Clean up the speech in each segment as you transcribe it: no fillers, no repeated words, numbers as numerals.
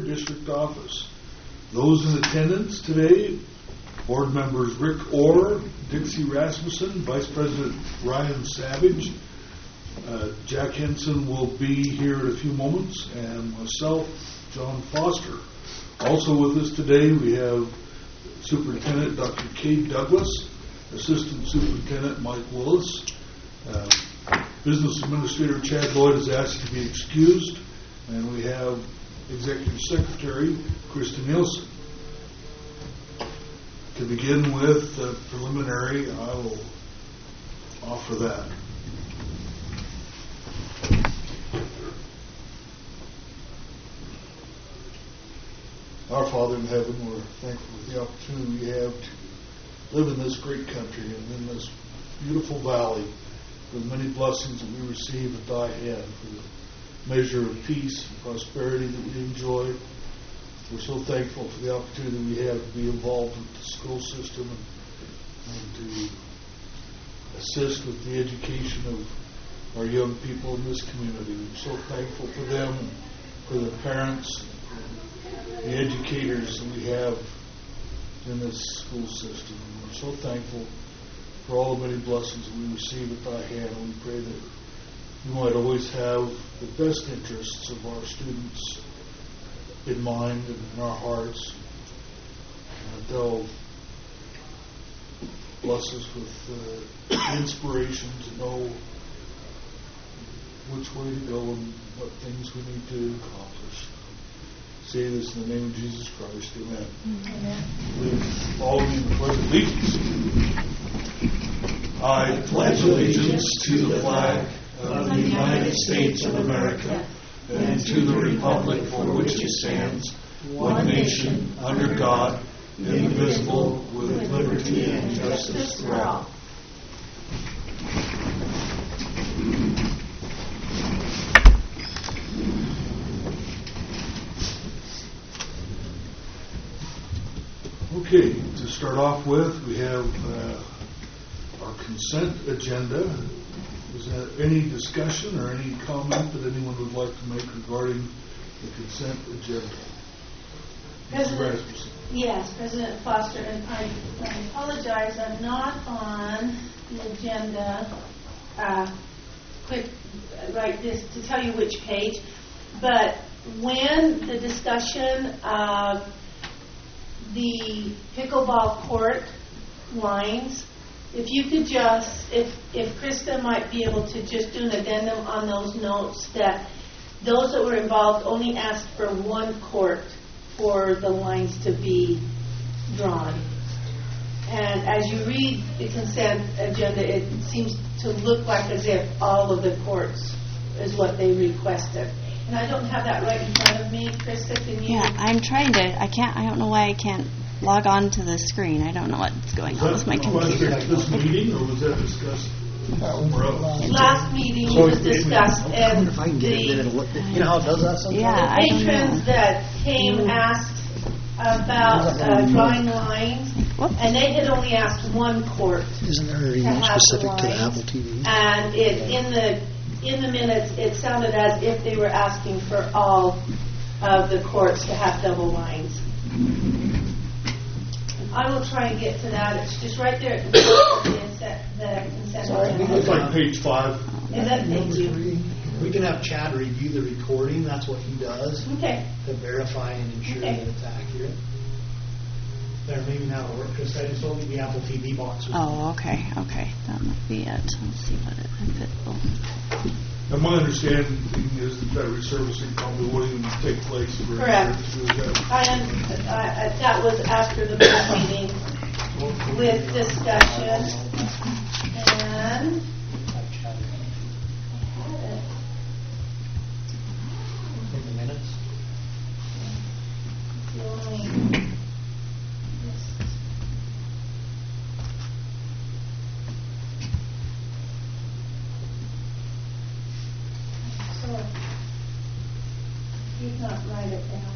District Office. Those in attendance today, board members Rick Orr, Dixie Rasmussen, Vice President Ryan Savage, Jack Henson will be here in a few moments, and myself, John Foster. Also with us today we have Superintendent Dr. Kay Douglas, Assistant Superintendent Mike Willis. Business Administrator Chad Lloyd is asked to be excused, and we have Executive Secretary Krista Nielsen. To begin with the preliminary, I will offer that. Our Father in heaven, we're thankful for the opportunity we have to live in this great country and in this beautiful valley, for the many blessings that we receive at thy hand, for the measure of peace and prosperity that we enjoy. We're so thankful for the opportunity we have to be involved with the school system and to assist with the education of our young people in this community. We're so thankful for them and for their parents, the educators that we have in this school system. And we're so thankful for all the many blessings that we receive at thy hand. And we pray that you might always have the best interests of our students in mind and in our hearts, and that they'll bless us with inspiration to know which way to go and what things we need to accomplish. Say this in the name of Jesus Christ. Amen. Amen. Please, all of you, pledge allegiance. I pledge allegiance to the flag of the United States of America and to the republic for which it stands, one nation, under God, indivisible, with liberty and justice for all. Okay, to start off with, we have our consent agenda. Is there any discussion or any comment that anyone would like to make regarding the consent agenda? Yes, President Foster, and I apologize, I'm not on the agenda to tell you which page, but when the discussion of the pickleball court lines, if you could just, if Krista might be able to just do an addendum on those notes, that those that were involved only asked for one court for the lines to be drawn. And as you read the consent agenda, it seems to look like as if all of the courts is what they requested. And I don't have that right in front of me. Krista, can you? Yeah, I'm trying to. I don't know why I can't log on to the screen. I don't know what's going on with my computer. Was that this meeting, or was that discussed somewhere else? Last meeting was discussed, and if I can get it, it'll look. You know how it does that sometimes? Yeah, the patrons that came asked about drawing lines, and they had only asked one court. Isn't there anything specific to the Apple TV? And in the minutes, it sounded as if they were asking for all of the courts to have double lines. I will try and get to that. It's just right there at the consent agenda. It's like page 5. Is that? Thank you. We can have Chad review the recording. That's what he does. Okay. To verify and ensure that it's accurate. There, maybe now it'll work, because I just told you the Apple TV box. Oh, okay. That might be it. Let's see what it is. And my understanding is that resurfacing probably wouldn't even take place. Correct. That was after the board meeting with discussion. And In the minutes. He's not write it down.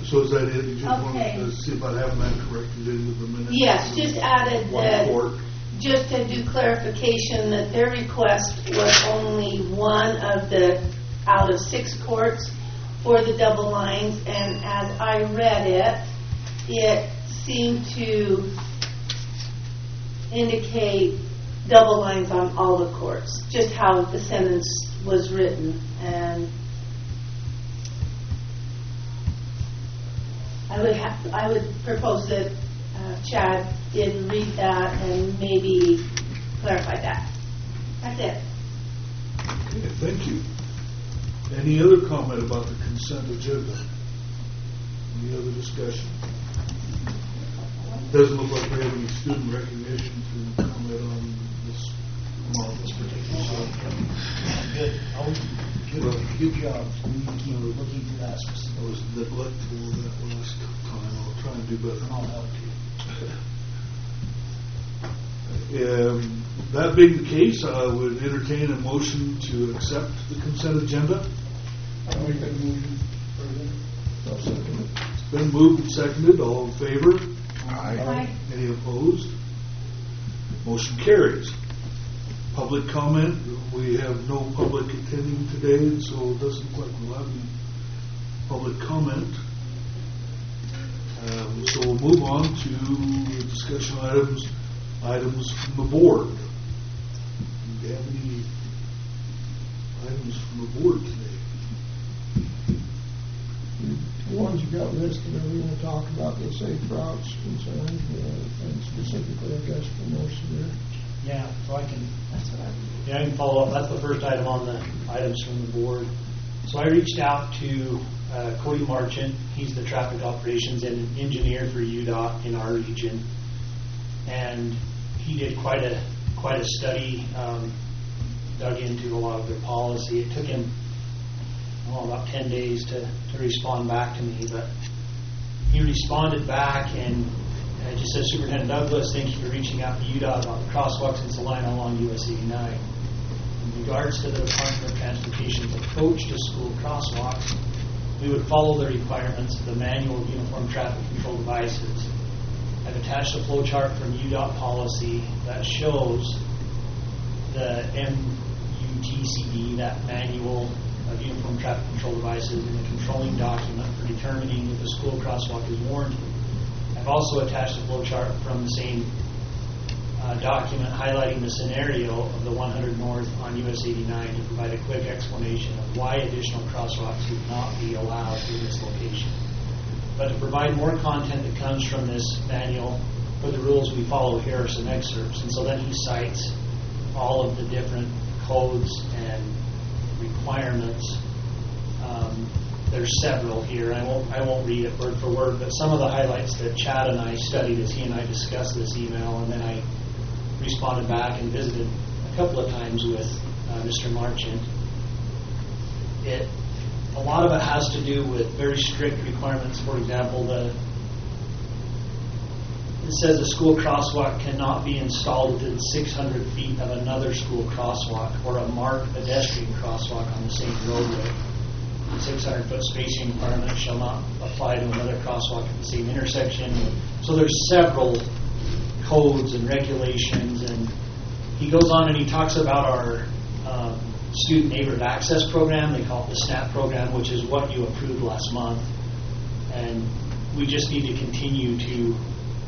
So is that it? You just Okay. wanted to see about having that corrected into the minutes? Yes, just added One that, court. just to do clarification, that their request was only one of the, out of 6 courts for the double lines, and as I read it, it seemed to indicate double lines on all the courts, just how the sentence was written. And I would propose that Chad did read that and maybe clarify that. That's it. Okay, thank you. Any other comment about the consent agenda? Any other discussion? Doesn't look like we have any student recognition to comment on this particular subject. Good. Always good job. We need to keep looking for that I specific. was neglectful of that last time. I'll try and do better. I'll help you. That being the case, I would entertain a motion to accept the consent agenda. I'll make that motion. I'll second it. It's been moved and seconded. All in favor? Aye. Any opposed? Motion carries. Public comment. We have no public attending today, so it doesn't look like we'll have any public comment. So we'll move on to the discussion items from the board. Do you have any items from the board today? The ones you got listed, are we going to talk about the safe routes concerns, and specifically, I guess, for more severe? Yeah, so I can, That's what I I can follow up. That's the first item on the items from the board. So I reached out to Cody Marchant. He's the traffic operations and engineer for UDOT in our region, and he did quite a study, dug into a lot of their policy. It took him about 10 days to respond back to me, but he responded back and just said, Superintendent Douglas, thank you for reaching out to UDOT about the crosswalks in Salina along US 89. In regards to the Department of Transportation's approach to school crosswalks, we would follow the requirements of the Manual of Uniform Traffic Control Devices. I've attached a flow chart from UDOT policy that shows the MUTCD, that Manual of Uniform Traffic Control Devices, in the controlling document for determining if a school crosswalk is warranted. I've also attached a flow chart from the same document highlighting the scenario of the 100 North on US 89 to provide a quick explanation of why additional crosswalks would not be allowed in this location. But to provide more content that comes from this manual, for the rules we follow, here are some excerpts. And so then he cites all of the different codes and requirements. There's several here. I won't read it word for word, but some of the highlights that Chad and I studied as he and I discussed this email, and then I responded back and visited a couple of times with Mr. Marchant. A lot of it has to do with very strict requirements. For example, it says a school crosswalk cannot be installed within 600 feet of another school crosswalk or a marked pedestrian crosswalk on the same roadway. The 600-foot spacing requirement shall not apply to another crosswalk at the same intersection. So there's several codes and regulations, and he goes on and he talks about our Student Neighborhood Access Program. They call it the SNAP program, which is what you approved last month. And we just need to continue to,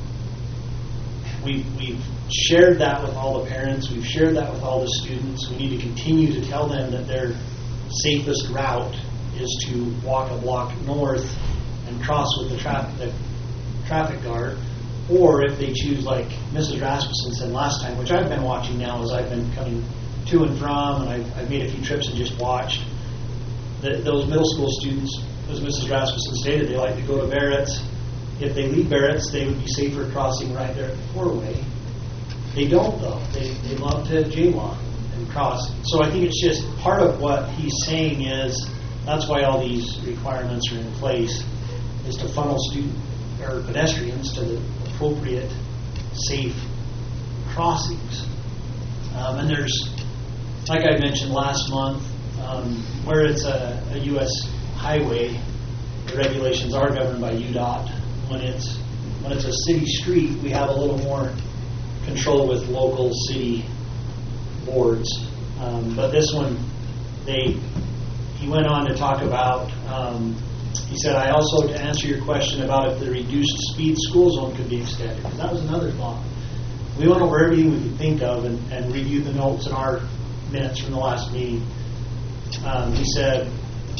we've shared that with all the parents, we've shared that with all the students. We need to continue to tell them that their safest route is to walk a block north and cross with the traffic guard, or if they choose, like Mrs. Rasmussen said last time, which I've been watching now as I've been coming to and from, and I've made a few trips and just watched, those middle school students, as Mrs. Rasmussen stated, they like to go to Barrett's. If they leave Barrett's, they would be safer crossing right there at the four-way. They don't, though. They love to jaywalk and cross. So I think it's just part of what he's saying is, that's why all these requirements are in place, is to funnel pedestrians to the appropriate, safe crossings. And there's, like I mentioned last month, where it's a U.S. highway, the regulations are governed by UDOT. When it's a city street, we have a little more control with local city boards. But this one, he went on to talk about, he said, I also, to answer your question about if the reduced speed school zone could be extended, because that was another thought. We went over everything we could think of and reviewed the notes in our minutes from the last meeting. He said,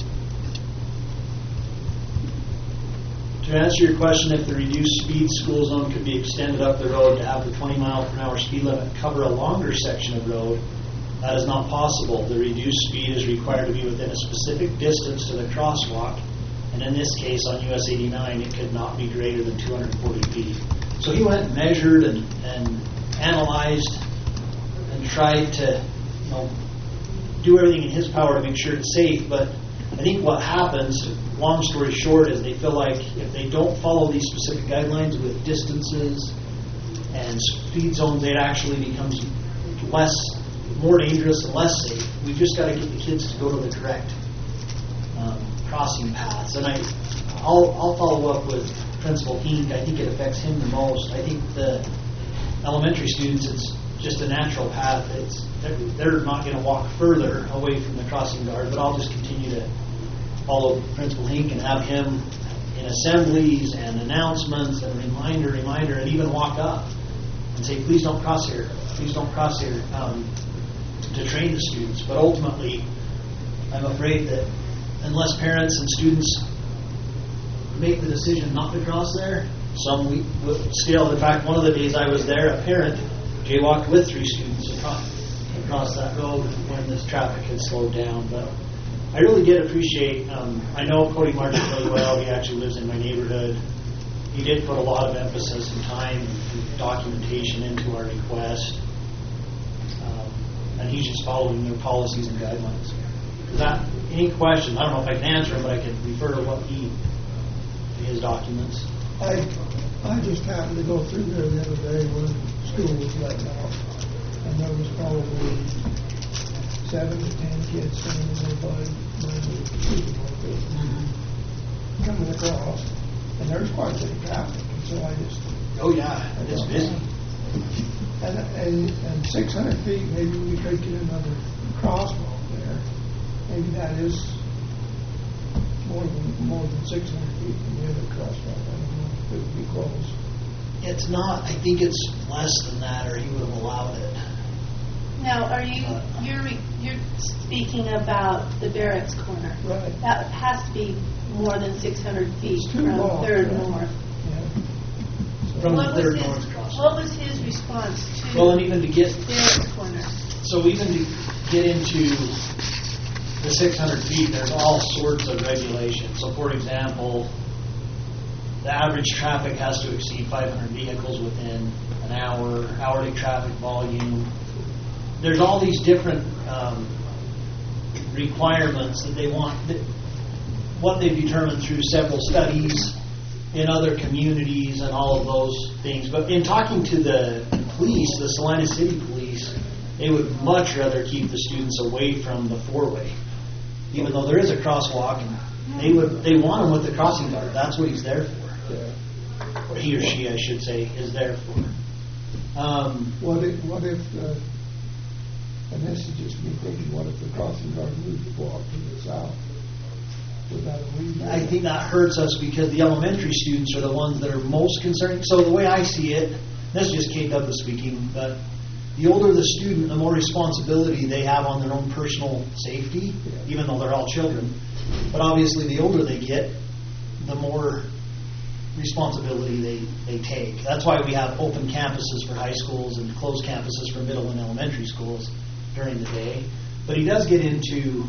to answer your question, if the reduced speed school zone could be extended up the road to have the 20 mile per hour speed limit cover a longer section of road, that is not possible. The reduced speed is required to be within a specific distance to the crosswalk, and in this case on US 89 it could not be greater than 240 feet. So he went and measured and analyzed and tried to do everything in his power to make sure it's safe, but I think what happens, long story short, is they feel like if they don't follow these specific guidelines with distances and speed zones, it actually becomes more dangerous and less safe. We've just got to get the kids to go to the correct crossing paths. And I'll follow up with Principal Hink. I think it affects him the most. I think the elementary students, it's just a natural path. They're not going to walk further away from the crossing guard, but I'll just continue to follow Principal Hink and have him in assemblies and announcements and reminder, and even walk up and say, please don't cross here, to train the students. But ultimately, I'm afraid that unless parents and students make the decision not to cross there, some will still. In fact, one of the days I was there, a parent jaywalked with 3 students across that road when this traffic had slowed down. But I really did appreciate, I know Cody Martin really well. He actually lives in my neighborhood. He did put a lot of emphasis and time and documentation into our request. And he's just following their policies and guidelines. Any questions? I don't know if I can answer them, but I can refer to his documents. I just happened to go through there the other day when school was let out, and there was probably 7 to 10 kids standing there by the supermarket coming across, and there's quite a bit of traffic, and so I just... Oh yeah, it's busy. And 600 feet, maybe we could get another crosswalk there. Maybe that is more than 600 feet from the other crosswalk. I don't know if it would be close. It's not. I think it's less than that, or he would have allowed it. Now, you're speaking about the Barrett's Corner? Right. That has to be more than 600 feet from long, 3rd right? North. Yeah. From What the was 3rd his- North crosswalk. What was his response to Well, and even to get Barrett's Corner? into the 600 feet, there's all sorts of regulations. So, for example, the average traffic has to exceed 500 vehicles within an hour, hourly traffic volume. There's all these different requirements that they want, what they've determined through several studies in other communities and all of those things. But in talking to the police, the Salina City Police, they would much rather keep the students away from the 4-way, even though there is a crosswalk. And they want them with the crossing guard. That's what he's there for. Yeah. Or he or she, I should say, is there for. What if and this is just me thinking, what if the crossing guard moved the block to the south? Would that alleviate? I think that hurts us because the elementary students are the ones that are most concerned. So the way I see it, this is just Kate Douglas speaking, but the older the student, the more responsibility they have on their own personal safety, even though they're all children. But obviously the older they get, the more responsibility they take. That's why we have open campuses for high schools and closed campuses for middle and elementary schools during the day. But he does get into,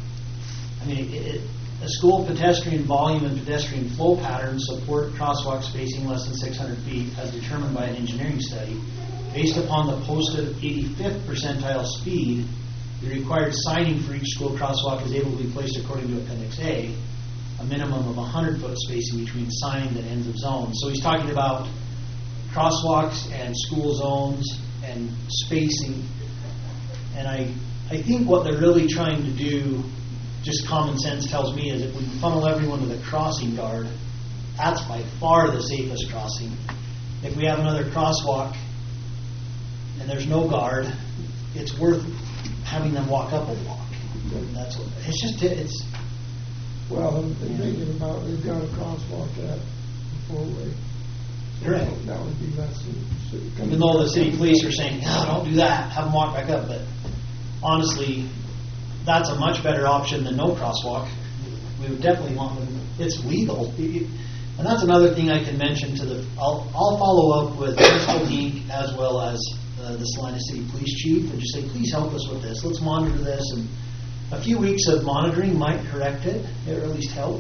a school pedestrian volume and pedestrian flow patterns support crosswalk spacing less than 600 feet as determined by an engineering study. Based upon the posted 85th percentile speed, the required signing for each school crosswalk is able to be placed according to Appendix A, a minimum of 100-foot spacing between signs and ends of zones. So he's talking about crosswalks and school zones and spacing. And I think what they're really trying to do just common sense tells me is if we funnel everyone to the crossing guard, that's by far the safest crossing. If we have another crosswalk and there's no guard, it's worth having them walk up a walk. And that's what, it's Well, they're thinking about, they've got a crosswalk at the four-way. correct. That would be less than. Even though the city police are saying, no, don't do that, have them walk back up, but honestly, that's a much better option than no crosswalk. We would definitely want them, it's legal. And that's another thing I can mention to the, I'll follow up with Crystal Inc. as well as the Salina City Police Chief and just say, please help us with this, let's monitor this, and a few weeks of monitoring might correct it, or at least help.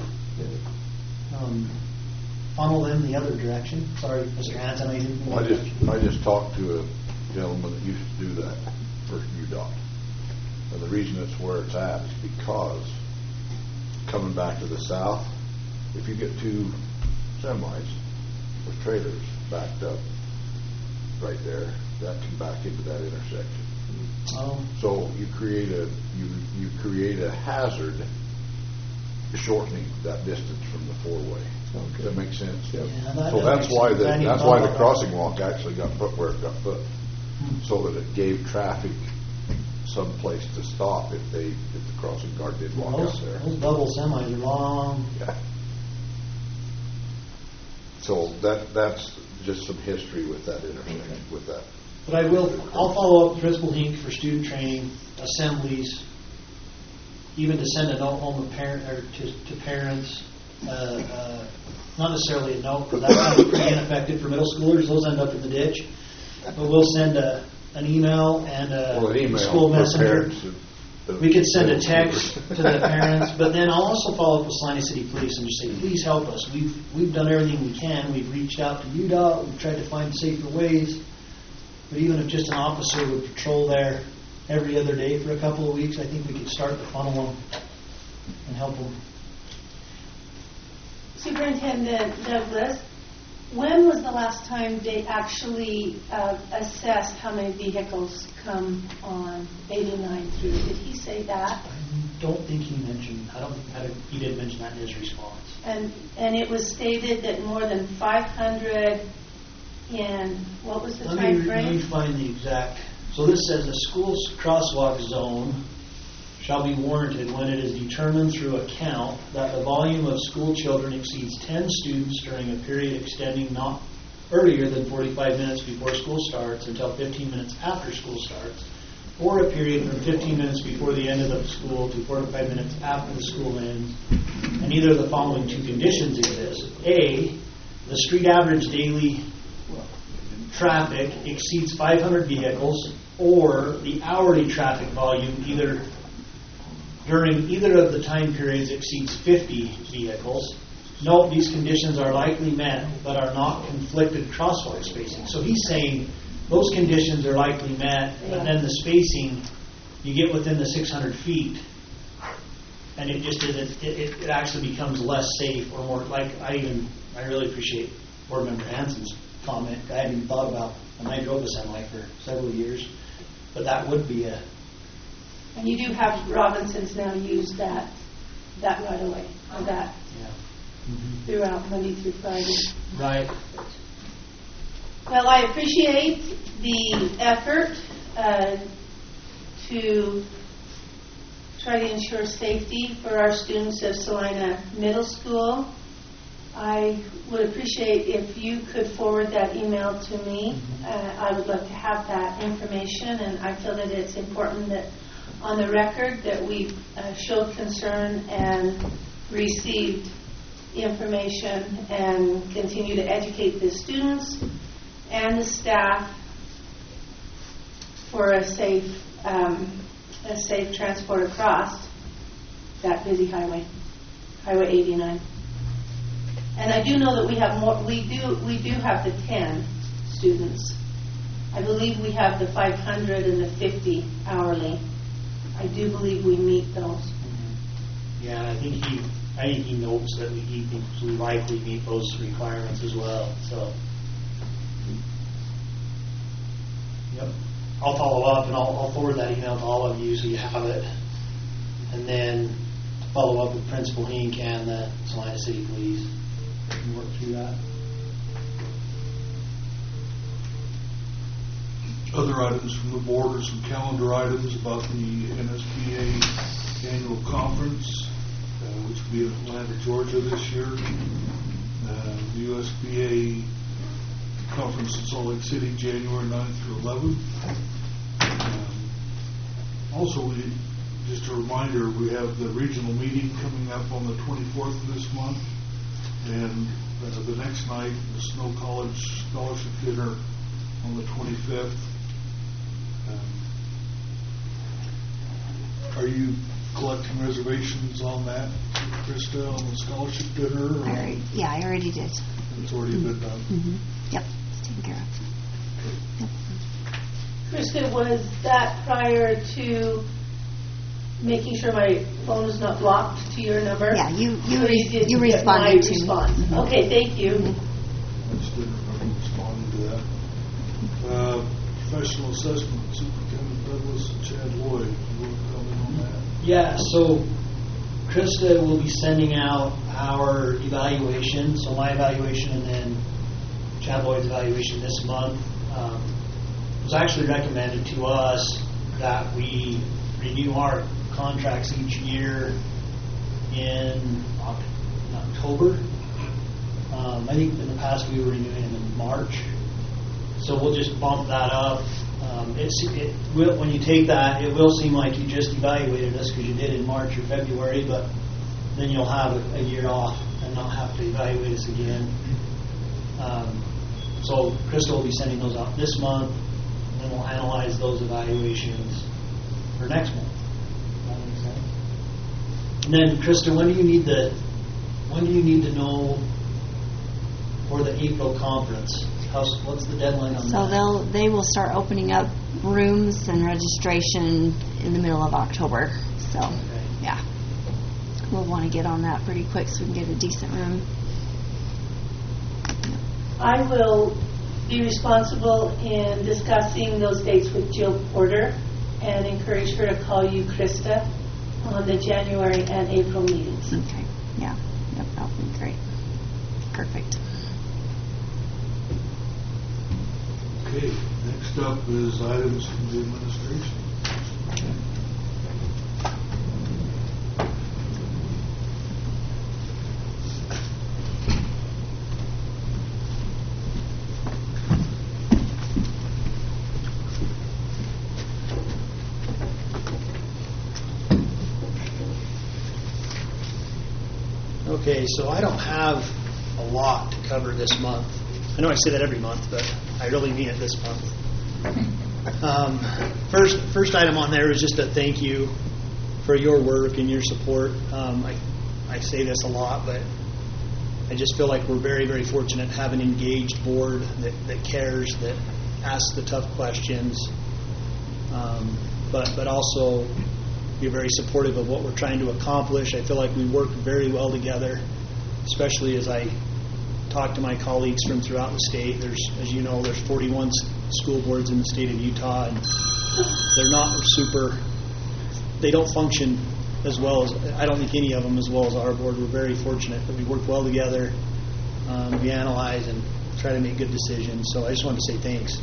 Funnel them the other direction. Sorry, Mr. Hanson, I didn't. I just talked to a gentleman that used to do that for UDOT. And the reason it's where it's at is because coming back to the south, if you get two semis with trailers backed up right there, that can back into that intersection. Oh. So you create a hazard shortening that distance from the four-way. Does that make sense? Yeah, So that's why the that. crossing walk actually got put where it got put, so that it gave traffic some place to stop if the crossing guard did walk out there. Those double semis are long. Yeah. So that's just some history with that intersection, with that. But I'll follow up with Principal Inc. for student training, assemblies, even to send a note home to parents. Not necessarily a note, because that might be pretty ineffective for middle schoolers. Those end up in the ditch. But we'll send an email and a school messenger. We could send a text to the parents, but then I'll also follow up with Salina City Police and just say, please help us. We've done everything we can. We've reached out to UDOT. We've tried to find safer ways. But even if just an officer would patrol there every other day for a couple of weeks, I think we could start to funnel them and help them. Superintendent Douglas, when was the last time they actually assessed how many vehicles come on 89 through? Did he say that? I don't think he mentioned. He didn't mention that in his response. And it was stated that more than 500 in what was the time frame? Let me find the exact. So this says a school's crosswalk zone shall be warranted when it is determined through a count that the volume of school children exceeds 10 students during a period extending not earlier than 45 minutes before school starts until 15 minutes after school starts, or a period from 15 minutes before the end of the school to 45 minutes after the school ends, and either of the following two conditions exist. A, the street average daily traffic exceeds 500 vehicles, or the hourly traffic volume during either of the time periods exceeds 50 vehicles. Note these conditions are likely met but are not conflicted crosswalk spacing. So he's saying those conditions are likely met, but then the spacing, you get within the 600 feet, and it just it actually becomes less safe or more like I really appreciate Board Member Hanson's comment. I hadn't even thought about, and I drove a semi for several years, but that would be a. And you do have Robinsons now use that right away, or that throughout Monday through Friday. Right. Well, I appreciate the effort to try to ensure safety for our students of Salina Middle School. I would appreciate if you could forward that email to me. I would love to have that information, and I feel that it's important that on the record that we showed concern and received information and continue to educate the students and the staff for a safe transport across that busy highway, Highway 89. And I do know that we have more. We do have the 10 students. I believe we have the 500 and the 50 hourly. I do believe we meet those. Yeah, I think he notes that he thinks we likely meet those requirements as well. So, yep, I'll follow up and I'll forward that email to all of you so you have it. And then follow up with Principal Hink and the Salina City Police and work through that. Other items from the board are some calendar items about the NSBA annual conference, which will be in Atlanta, Georgia this year. The USBA conference in Salt Lake City, January 9th through 11th. Also, just a reminder, we have the regional meeting coming up on the 24th of this month, and the next night, the Snow College Scholarship Dinner on the 25th. Are you collecting reservations on that, Krista, on the scholarship dinner? I already did. It's already been done? Mm-hmm. Yep, it's taken care of. Yep. Krista, was that prior to making sure my phone is not blocked to your number? Yeah, you did you get my responded to response. me. Okay, thank you. I just didn't remember responding to that. Professional assessment, Superintendent Douglas and Chad Lloyd. You want to comment on that? Yeah, so Krista will be sending out our evaluation, so my evaluation and then Chad Lloyd's evaluation this month. It was actually recommended to us that we renew our contracts each year in October. I think in the past we were renewing them in March. So we'll just bump that up. When you take that, it will seem like you just evaluated us because you did in March or February, but then you'll have a year off and not have to evaluate us again. So Krista will be sending those out this month, and then we'll analyze those evaluations for next month. Does that make sense? And then Krista, when do you need to know for the April conference? What's the deadline on that? So they will start opening up rooms and registration in the middle of October. So, yeah. We'll want to get on that pretty quick so we can get a decent room. I will be responsible in discussing those dates with Jill Porter and encourage her to call you, Krista, on the January and April meetings. Okay. Yeah. Yep, that would be great. Perfect. Okay, next up is items from the administration. Okay, so I don't have a lot to cover this month. I know I say that every month, but I really mean it this month. First item on there is just a thank you for your work and your support. I say this a lot, but I just feel like we're very, very fortunate to have an engaged board that cares, that asks the tough questions, but also be very supportive of what we're trying to accomplish. I feel like we work very well together, especially as I talk to my colleagues from throughout the state. As you know, there's 41 school boards in the state of Utah, and they're not they don't function as well as, I don't think any of them as well as our board. We're very fortunate that we work well together. We analyze and try to make good decisions. So I just want to say thanks.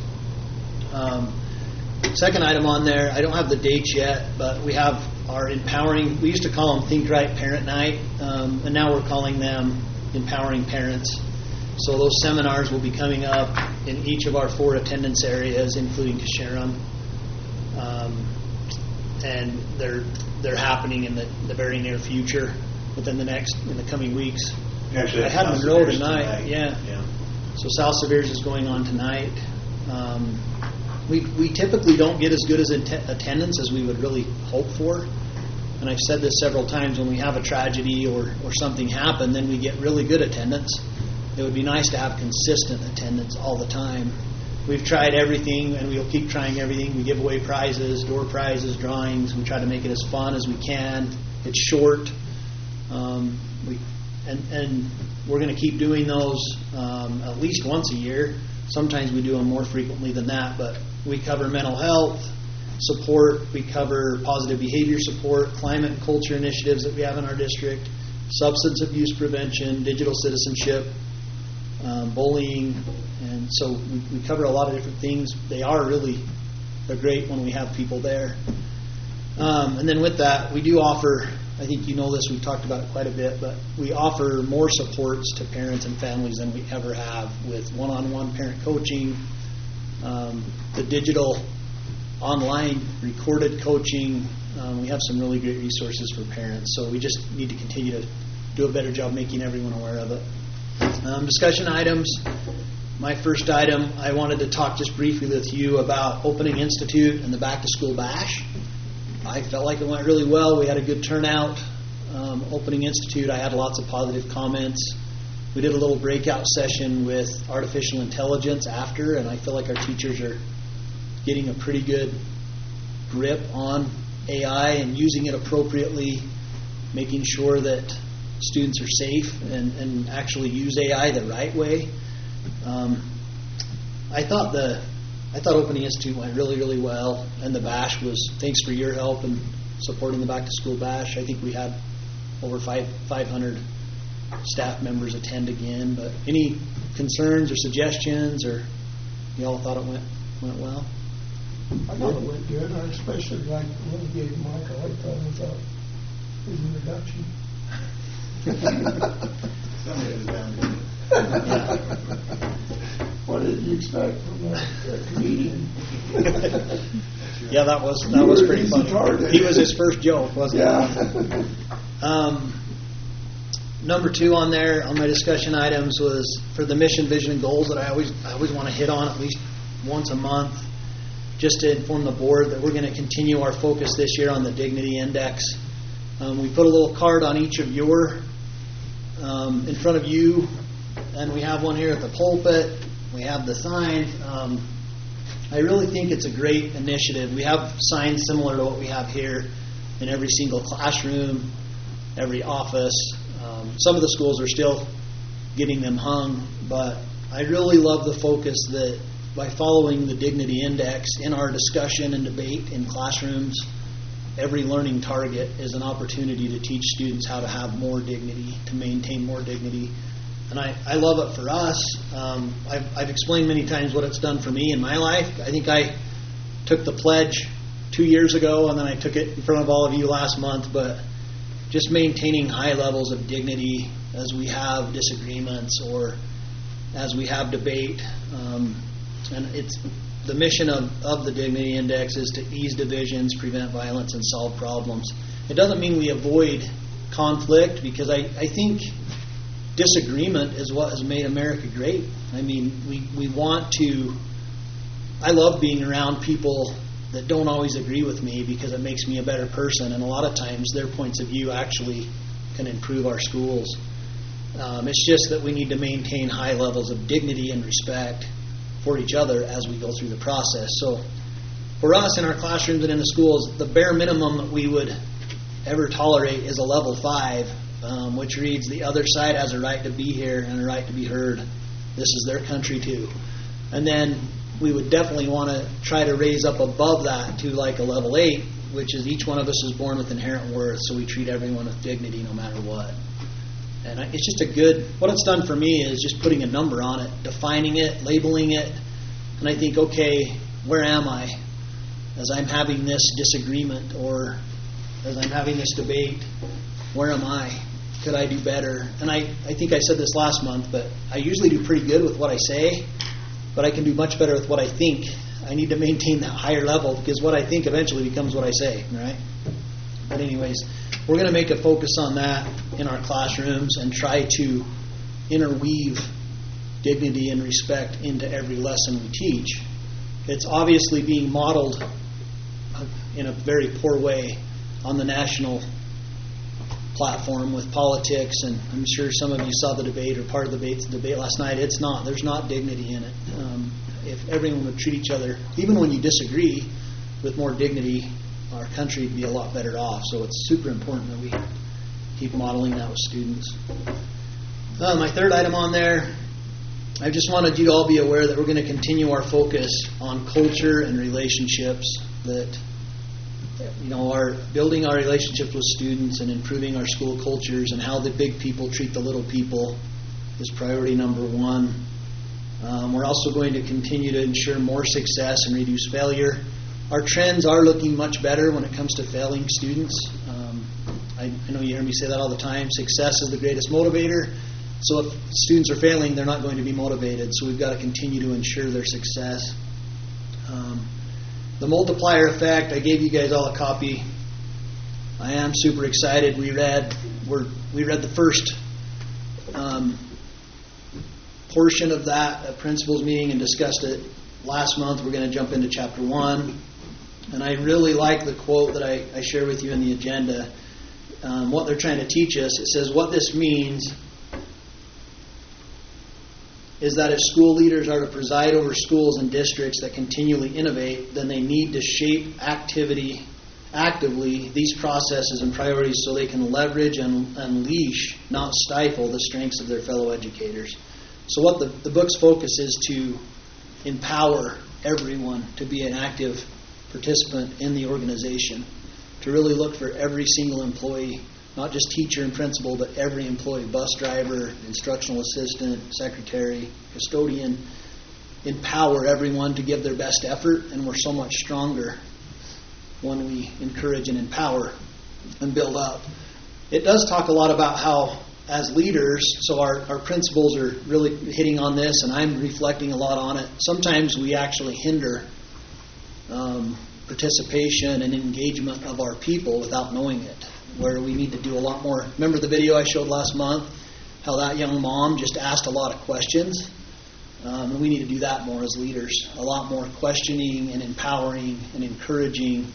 Second item on there, I don't have the dates yet, but we have our empowering, we used to call them Think Right Parent Night, and now we're calling them Empowering Parents. So those seminars will be coming up in each of our 4 attendance areas, including Casharon. And they're happening in the very near future, in the coming weeks. Actually, I had Monroe tonight. Yeah. So South Seviers is going on tonight. We typically don't get as good as attendance as we would really hope for. And I've said this several times, when we have a tragedy or something happen, then we get really good attendance. It would be nice to have consistent attendance all the time. We've tried everything, and we'll keep trying everything. We give away prizes, door prizes, drawings. We try to make it as fun as we can. It's short. And we're going to keep doing those at least once a year. Sometimes we do them more frequently than that, but we cover mental health, support. We cover positive behavior support, climate and culture initiatives that we have in our district, substance abuse prevention, digital citizenship, bullying, and so we cover a lot of different things. They're great when we have people there. And then with that, we do offer, I think you know this, we've talked about it quite a bit, but we offer more supports to parents and families than we ever have with one-on-one parent coaching, the digital online recorded coaching. We have some really great resources for parents, so we just need to continue to do a better job making everyone aware of it. Discussion items. My first item, I wanted to talk just briefly with you about Opening Institute and the Back to School Bash. I felt like it went really well. We had a good turnout. Opening Institute, I had lots of positive comments. We did a little breakout session with artificial intelligence after, and I feel like our teachers are getting a pretty good grip on AI and using it appropriately, making sure that students are safe and actually use AI the right way. I thought Opening Institute went really, really well, and the bash was, thanks for your help in supporting the Back to School Bash. I think we had over 500 staff members attend again. But any concerns or suggestions, or you all thought it went well? I thought it went good. I especially liked when he gave Michael, I thought his introduction. What did you expect from a comedian? Yeah, that was pretty funny. He was his first joke, wasn't it? Yeah. Number 2 on there on my discussion items was for the mission, vision, and goals that I always want to hit on at least once a month, just to inform the board that we're going to continue our focus this year on the Dignity Index. We put a little card on each of your in front of you, and we have one here at the pulpit. We have the signs. I really think it's a great initiative. We have signs similar to what we have here in every single classroom, every office. Some of the schools are still getting them hung, but I really love the focus that by following the Dignity Index in our discussion and debate in classrooms, every learning target is an opportunity to teach students how to have more dignity, to maintain more dignity. And I love it for us. I've explained many times what it's done for me in my life. I think I took the pledge 2 years ago, and then I took it in front of all of you last month, but just maintaining high levels of dignity as we have disagreements or as we have debate. And it's the mission of the Dignity Index is to ease divisions, prevent violence, and solve problems. It doesn't mean we avoid conflict, because I think disagreement is what has made America great. I mean, we want to... I love being around people that don't always agree with me, because it makes me a better person, and a lot of times their points of view actually can improve our schools. It's just that we need to maintain high levels of dignity and respect for each other as we go through the process. So for us in our classrooms and in the schools, the bare minimum that we would ever tolerate is a level 5, which reads, the other side has a right to be here and a right to be heard. This is their country too. And then we would definitely want to try to raise up above that to like a level 8, which is each one of us is born with inherent worth, so we treat everyone with dignity no matter what. And it's just what it's done for me is just putting a number on it, defining it, labeling it, and I think, okay, where am I as I'm having this disagreement or as I'm having this debate? Where am I? Could I do better? And I think I said this last month, but I usually do pretty good with what I say, but I can do much better with what I think. I need to maintain that higher level, because what I think eventually becomes what I say, right? But anyways, we're going to make a focus on that in our classrooms and try to interweave dignity and respect into every lesson we teach. It's obviously being modeled in a very poor way on the national platform with politics, and I'm sure some of you saw the debate or part of the debate last night. It's not. There's not dignity in it. If everyone would treat each other, even when you disagree, with more dignity, our country would be a lot better off. So it's super important that we keep modeling that with students. My third item on there, I just wanted you to all be aware that we're going to continue our focus on culture and relationships that our building our relationships with students and improving our school cultures and how the big people treat the little people is priority number one. We're also going to continue to ensure more success and reduce failure. Our trends are looking much better when it comes to failing students. I know you hear me say that all the time. Success is the greatest motivator. So if students are failing, they're not going to be motivated. So we've got to continue to ensure their success. The multiplier effect, I gave you guys all a copy. I am super excited. We read the first portion of that at principals meeting and discussed it last month. We're going to jump into chapter 1. And I really like the quote that I share with you in the agenda. What they're trying to teach us, it says, what this means is that if school leaders are to preside over schools and districts that continually innovate, then they need to shape actively these processes and priorities so they can leverage and unleash, not stifle, the strengths of their fellow educators. So what the book's focus is to empower everyone to be an active participant in the organization, to really look for every single employee, not just teacher and principal, but every employee, bus driver, instructional assistant, secretary, custodian, empower everyone to give their best effort, and we're so much stronger when we encourage and empower and build up. It does talk a lot about how, as leaders, so our principals are really hitting on this, and I'm reflecting a lot on it. Sometimes we actually hinder participation and engagement of our people without knowing it, where we need to do a lot more. Remember the video I showed last month, how that young mom just asked a lot of questions? And we need to do that more as leaders, a lot more questioning and empowering and encouraging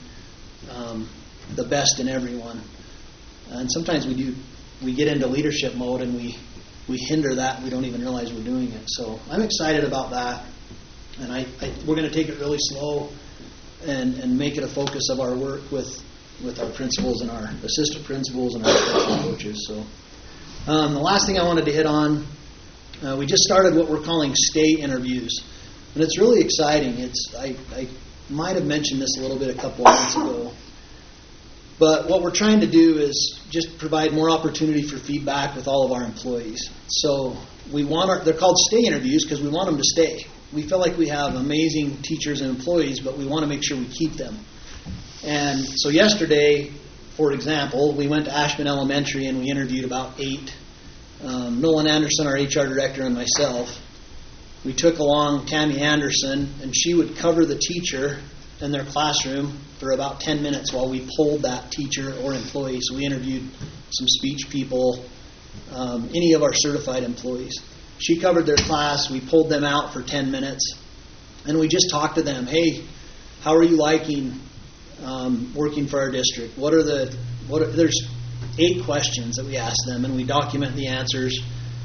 the best in everyone. And sometimes we get into leadership mode and we hinder that and we don't even realize we're doing it. So I'm excited about that, and we're going to take it really slow and make it a focus of our work with our principals and our assistant principals and our instructional coaches. So the last thing I wanted to hit on, we just started what we're calling stay interviews, and it's really exciting. I might have mentioned this a little bit a couple of months ago, but what we're trying to do is just provide more opportunity for feedback with all of our employees. So they're called stay interviews because we want them to stay. We feel like we have amazing teachers and employees, but we want to make sure we keep them. And so yesterday, for example, we went to Ashman Elementary and we interviewed about 8. Nolan Anderson, our HR director, and myself. We took along Tammy Anderson, and she would cover the teacher in their classroom for about 10 minutes while we polled that teacher or employee. So we interviewed some speech people, any of our certified employees. She covered their class. We pulled them out for 10 minutes, and we just talked to them. Hey, how are you liking working for our district? There's 8 questions that we asked them, and we document the answers.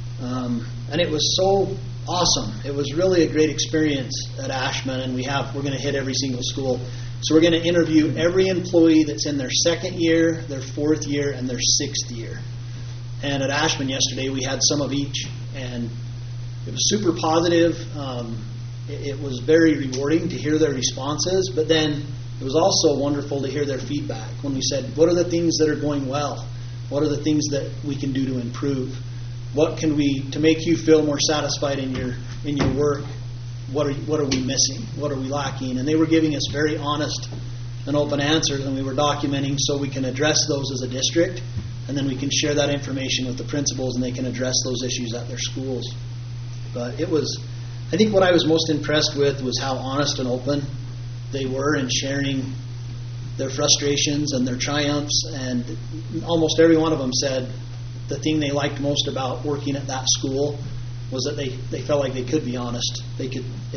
And it was so awesome. It was really a great experience at Ashman, and we're going to hit every single school. So we're going to interview every employee that's in their 2nd year, their 4th year, and their 6th year. And at Ashman yesterday, we had some of each, and it was super positive. It was very rewarding to hear their responses, but then it was also wonderful to hear their feedback when we said, what are the things that are going well? What are the things that we can do to improve? What can we, to make you feel more satisfied in your work, what are we missing? What are we lacking? And they were giving us very honest and open answers, and we were documenting so we can address those as a district, and then we can share that information with the principals, and they can address those issues at their schools. But I think what I was most impressed with was how honest and open they were in sharing their frustrations and their triumphs, and almost every one of them said the thing they liked most about working at that school was that they felt like they could be honest. They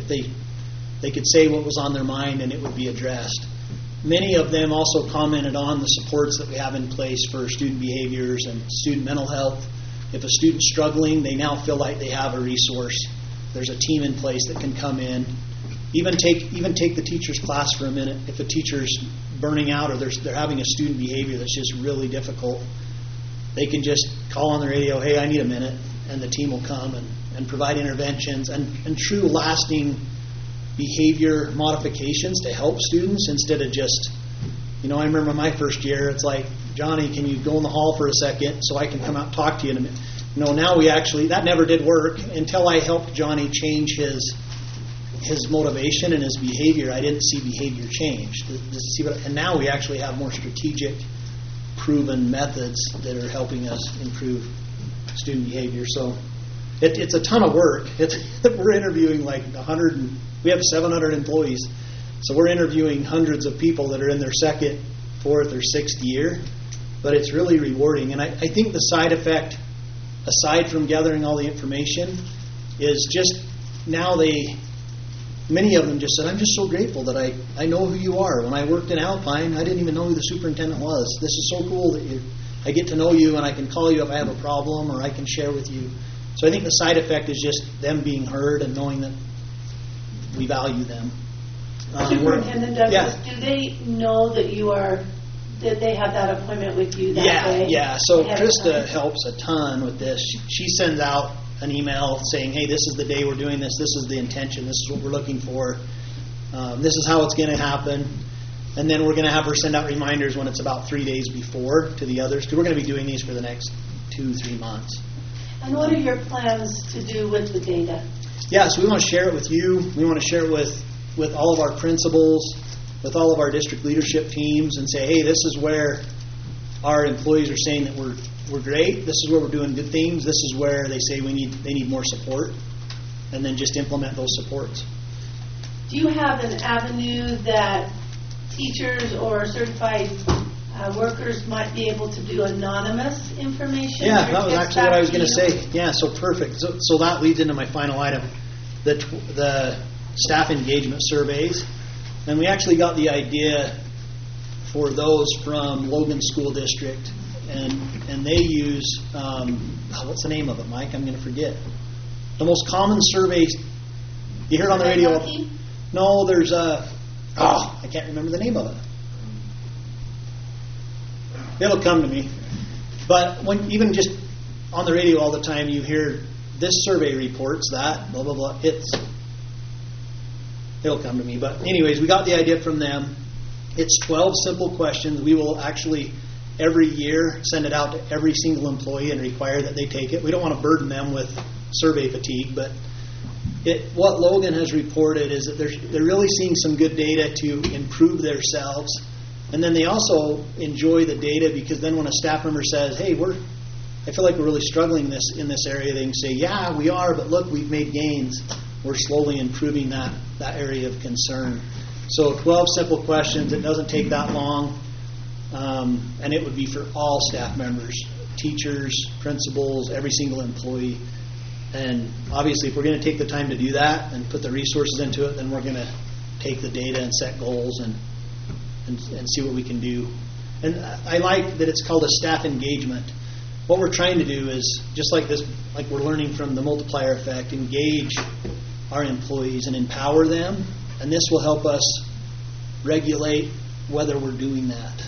could say what was on their mind and it would be addressed. Many of them also commented on the supports that we have in place for student behaviors and student mental health. If a student's struggling, they now feel like they have a resource. There's a team in place that can come in. Even take the teacher's class for a minute. If a teacher's burning out or they're having a student behavior that's just really difficult, they can just call on the radio, hey, I need a minute, and the team will come and provide interventions and true lasting behavior modifications to help students instead of just, I remember my first year, it's like, Johnny, can you go in the hall for a second so I can come out and talk to you in a minute? Now we actually, that never did work until I helped Johnny change his motivation and his behavior. I didn't see behavior change. And now we actually have more strategic, proven methods that are helping us improve student behavior. So it's a ton of work. We're interviewing like 100, we have 700 employees. So we're interviewing hundreds of people that are in their second, fourth, or sixth year. But it's really rewarding. And I think the side effect, aside from gathering all the information, is just now many of them just said, I'm just so grateful that I know who you are. When I worked in Alpine, I didn't even know who the superintendent was. This is so cool that I get to know you and I can call you if I have a problem or I can share with you. So I think the side effect is just them being heard and knowing that we value them. Superintendent Douglas, do they know that they have that appointment with you that day? Yeah. So Krista helps a ton with this. She sends out an email saying, hey, this is the day we're doing this. This is the intention. This is what we're looking for. This is how it's going to happen. And then we're going to have her send out reminders when it's about 3 days before to the others, because we're going to be doing these for the next 2-3 months. And what are your plans to do with the data? Yeah, so we want to share it with you. We want to share it with all of our principals, with all of our district leadership teams, and say, hey, this is where our employees are saying that we're great. This is where we're doing good things. This is where they say they need more support, and then just implement those supports. Do you have an avenue that teachers or certified workers might be able to do anonymous information? Yeah, that was actually what I was going to say. Yeah, so perfect. So that leads into my final item, the staff engagement surveys. And we actually got the idea for those from Logan School District, and they use, what's the name of it, Mike? I'm going to forget. The most common surveys, you hear it on the radio. No, there's I can't remember the name of it. It'll come to me. But when even just on the radio all the time, you hear this survey reports that, blah, blah, blah. It'll come to me. But anyways, we got the idea from them. It's 12 simple questions. We will actually every year send it out to every single employee and require that they take it. We don't want to burden them with survey fatigue, but what Logan has reported is that they're really seeing some good data to improve themselves. And then they also enjoy the data because then when a staff member says, hey, I feel like we're really struggling in this area, they can say, yeah, we are, but look, we've made gains. We're slowly improving that area of concern. So 12 simple questions. It doesn't take that long. And it would be for all staff members, teachers, principals, every single employee. And obviously, if we're going to take the time to do that and put the resources into it, then we're going to take the data and set goals and see what we can do. And I like that it's called a staff engagement. What we're trying to do is, just like this, like we're learning from the multiplier effect, engage our employees and empower them. And this will help us regulate whether we're doing that.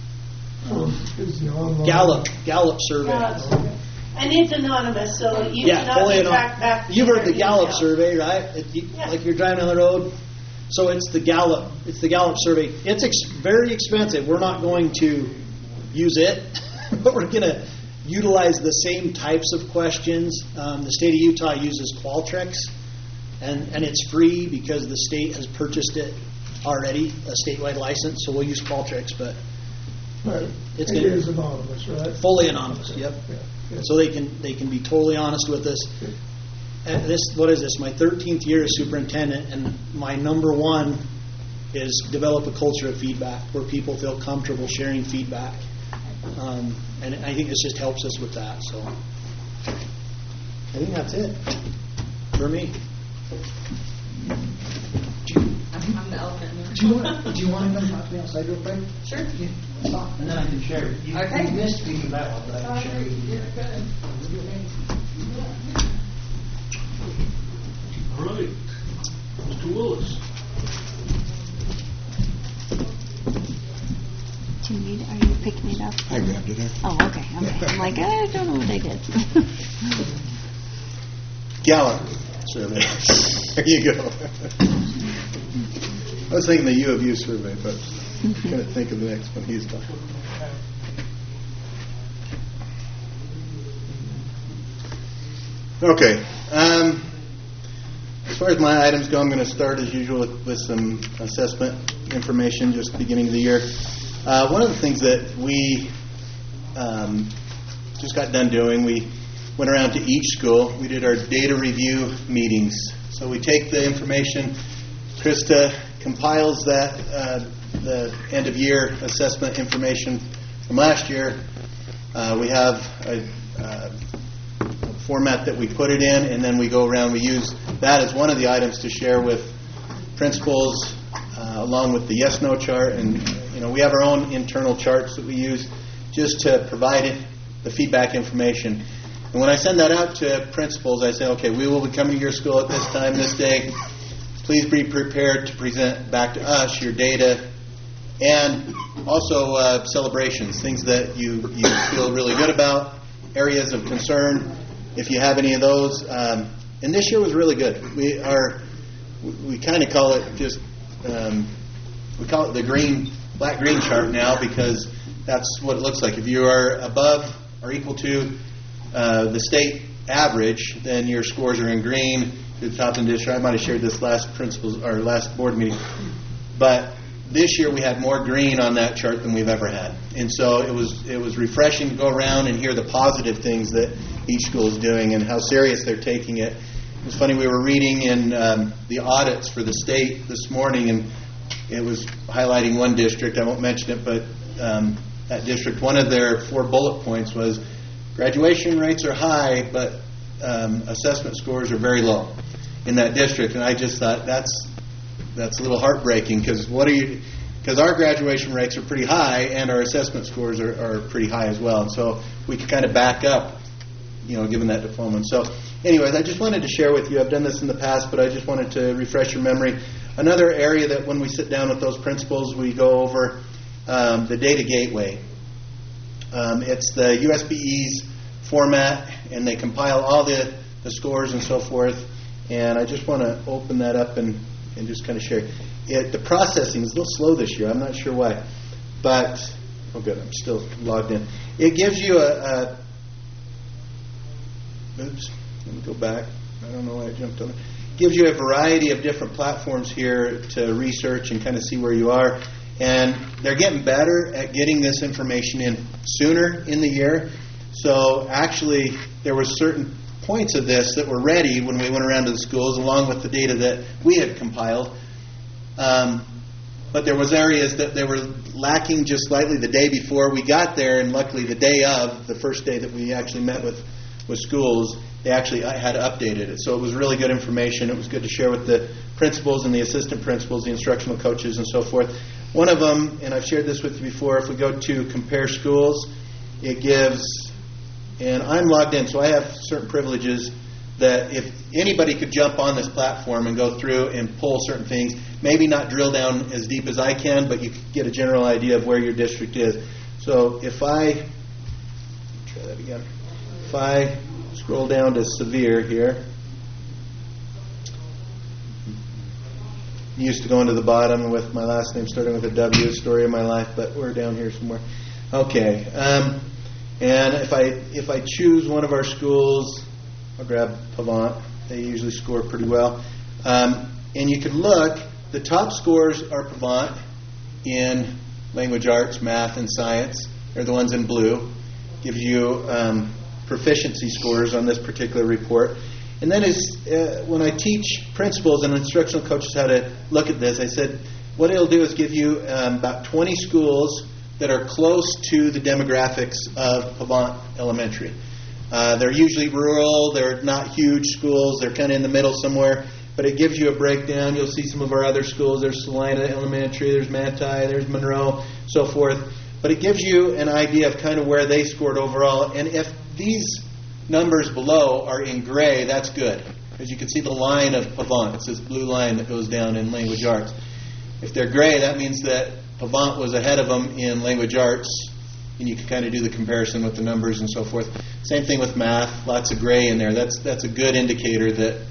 Gallup survey. And it's anonymous, so you cannot be tracked back. You've heard the Gallup survey, right? Like you're driving on the road. So it's the Gallup survey. It's very expensive. We're not going to use it, but we're going to utilize the same types of questions. The state of Utah uses Qualtrics, and it's free because the state has purchased it already, a statewide license. So we'll use Qualtrics, but it is anonymous, right? Fully anonymous. Yep. Yeah. So they can be totally honest with us. And what is this? My 13th year as superintendent, and my number one is develop a culture of feedback where people feel comfortable sharing feedback. And I think this just helps us with that. So I think that's it for me. I'm the elephant. Do you want to come talk to me outside real quick? Sure. Yeah, let's talk, and then I can share. You missed speaking that one, but I can share with you. All right. Mr. Willis. Are you picking it up? I grabbed it there. Oh, okay. I'm like, I don't know what I did. Gallup survey. There you go. I was thinking the U of U survey, but couldn't think of the next one he's talking about. Okay. As far as my items go, I'm going to start as usual with some assessment information, just beginning of the year. One of the things that we just got done doing, we went around to each school. We did our data review meetings. So we take the information. Krista compiles that the end of year assessment information from last year. We have a format that we put it in, and then we go around. We use that as one of the items to share with principals, along with the yes/no chart. And we have our own internal charts that we use just to provide the feedback information. And when I send that out to principals, I say, okay, we will be coming to your school at this time, this day. Please be prepared to present back to us your data and also celebrations, things that you feel really good about, areas of concern, if you have any of those. And this year was really good. We kind of call it just we call it the black-green chart now, because that's what it looks like. If you are above or equal to the state average, then your scores are in green. To the top of the district. I might have shared this last board meeting, but this year we had more green on that chart than we've ever had, and so it was refreshing to go around and hear the positive things that each school is doing and how serious they're taking it. It was funny, we were reading in the audits for the state this morning, and it was highlighting one district. I won't mention it, but that district, one of their 4 bullet points was graduation rates are high, but assessment scores are very low in that district. And I just thought that's a little heartbreaking, because our graduation rates are pretty high and our assessment scores are pretty high as well. And so we could kind of back up, given that diploma. And so anyways, I just wanted to share with you, I've done this in the past, but I just wanted to refresh your memory. Another area that when we sit down with those principals, we go over the data gateway. It's the USBE's format, and they compile all the scores and so forth. And I just want to open that up and just kind of share. The processing is a little slow this year. I'm not sure why. But, oh good, I'm still logged in. It gives you oops, let me go back. I don't know why I jumped on it. It gives you a variety of different platforms here to research and kind of see where you are. And they're getting better at getting this information in sooner in the year. So actually, there were certain points of this that were ready when we went around to the schools, along with the data that we had compiled. But there was areas that they were lacking just slightly the day before we got there, and luckily the day of, the first day that we actually met with schools, they actually had updated it. So it was really good information. It was good to share with the principals and the assistant principals, the instructional coaches, and so forth. One of them, and I've shared this with you before, if we go to compare schools, it gives, and I'm logged in, so I have certain privileges that if anybody could jump on this platform and go through and pull certain things, maybe not drill down as deep as I can, but you could get a general idea of where your district is. So if I scroll down to severe here, used to go into the bottom with my last name starting with a W, story of my life, but we're down here somewhere. Okay, and if I choose one of our schools, I'll grab Pavant. They usually score pretty well. And you can look, the top scores are Pavant in language arts, math, and science. They're the ones in blue. Gives you proficiency scores on this particular report. And then when I teach principals and instructional coaches how to look at this, I said, what it'll do is give you about 20 schools that are close to the demographics of Pavant Elementary. They're usually rural, they're not huge schools, they're kind of in the middle somewhere, but it gives you a breakdown. You'll see some of our other schools. There's Salina Elementary, there's Manti, there's Monroe, so forth. But it gives you an idea of kind of where they scored overall. And if these numbers below are in gray, that's good. As you can see the line of Pavant, it's this blue line that goes down in language arts. If they're gray, that means that Pavant was ahead of them in language arts, and you can kind of do the comparison with the numbers and so forth. Same thing with math, lots of gray in there. That's a good indicator that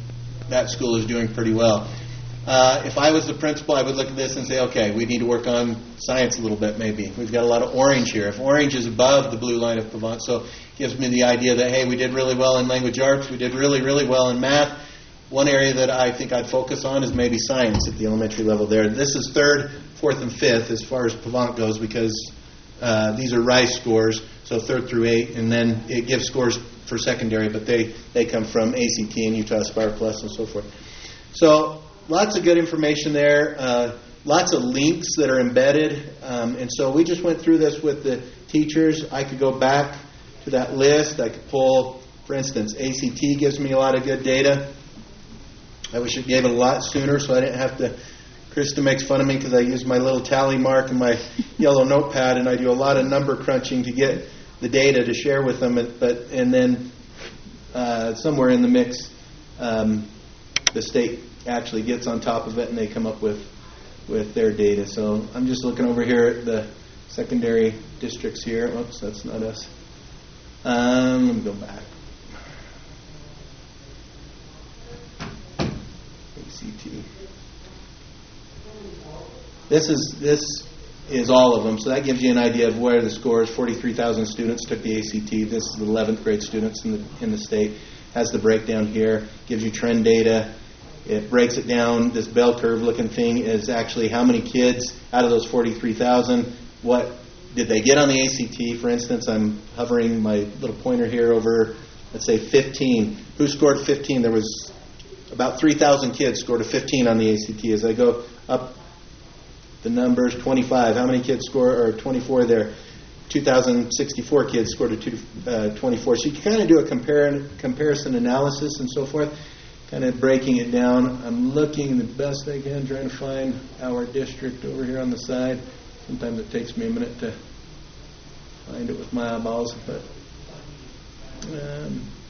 that school is doing pretty well. If I was the principal, I would look at this and say, okay, we need to work on science a little bit maybe. We've got a lot of orange here. If orange is above the blue line of Pavant, so it gives me the idea that, hey, we did really well in language arts, we did really, really well in math. One area that I think I'd focus on is maybe science at the elementary level there. This is 3rd, 4th, and 5th as far as Pavant goes because these are RISE scores, so 3rd through 8, and then it gives scores for secondary, but they come from ACT and Utah Aspire Plus and so forth. So lots of good information there, lots of links that are embedded, and so we just went through this with the teachers. I could go back to that list. I could pull, for instance, ACT gives me a lot of good data. I wish it gave it a lot sooner so I didn't have to. Krista makes fun of me because I use my little tally mark and my yellow notepad, and I do a lot of number crunching to get the data to share with them. And then somewhere in the mix, the state actually gets on top of it and they come up with their data. So I'm just looking over here at the secondary districts here. Oops, that's not us. Let me go back. ACT. This is all of them, so that gives you an idea of where the score is. 43,000 students took the ACT. This is the 11th grade students in the state. Has the breakdown here. Gives you trend data. It breaks it down. This bell curve looking thing is actually how many kids out of those 43,000, what did they get on the ACT? For instance, I'm hovering my little pointer here over, let's say 15. Who scored 15? There was about 3,000 kids scored a 15 on the ACT. As I go up the numbers, 25. How many kids score, or 24 there? 2,064 kids scored a 24. So you can kind of do a comparison analysis and so forth, kind of breaking it down. I'm looking the best I can, trying to find our district over here on the side. Sometimes it takes me a minute to find it with my eyeballs, but there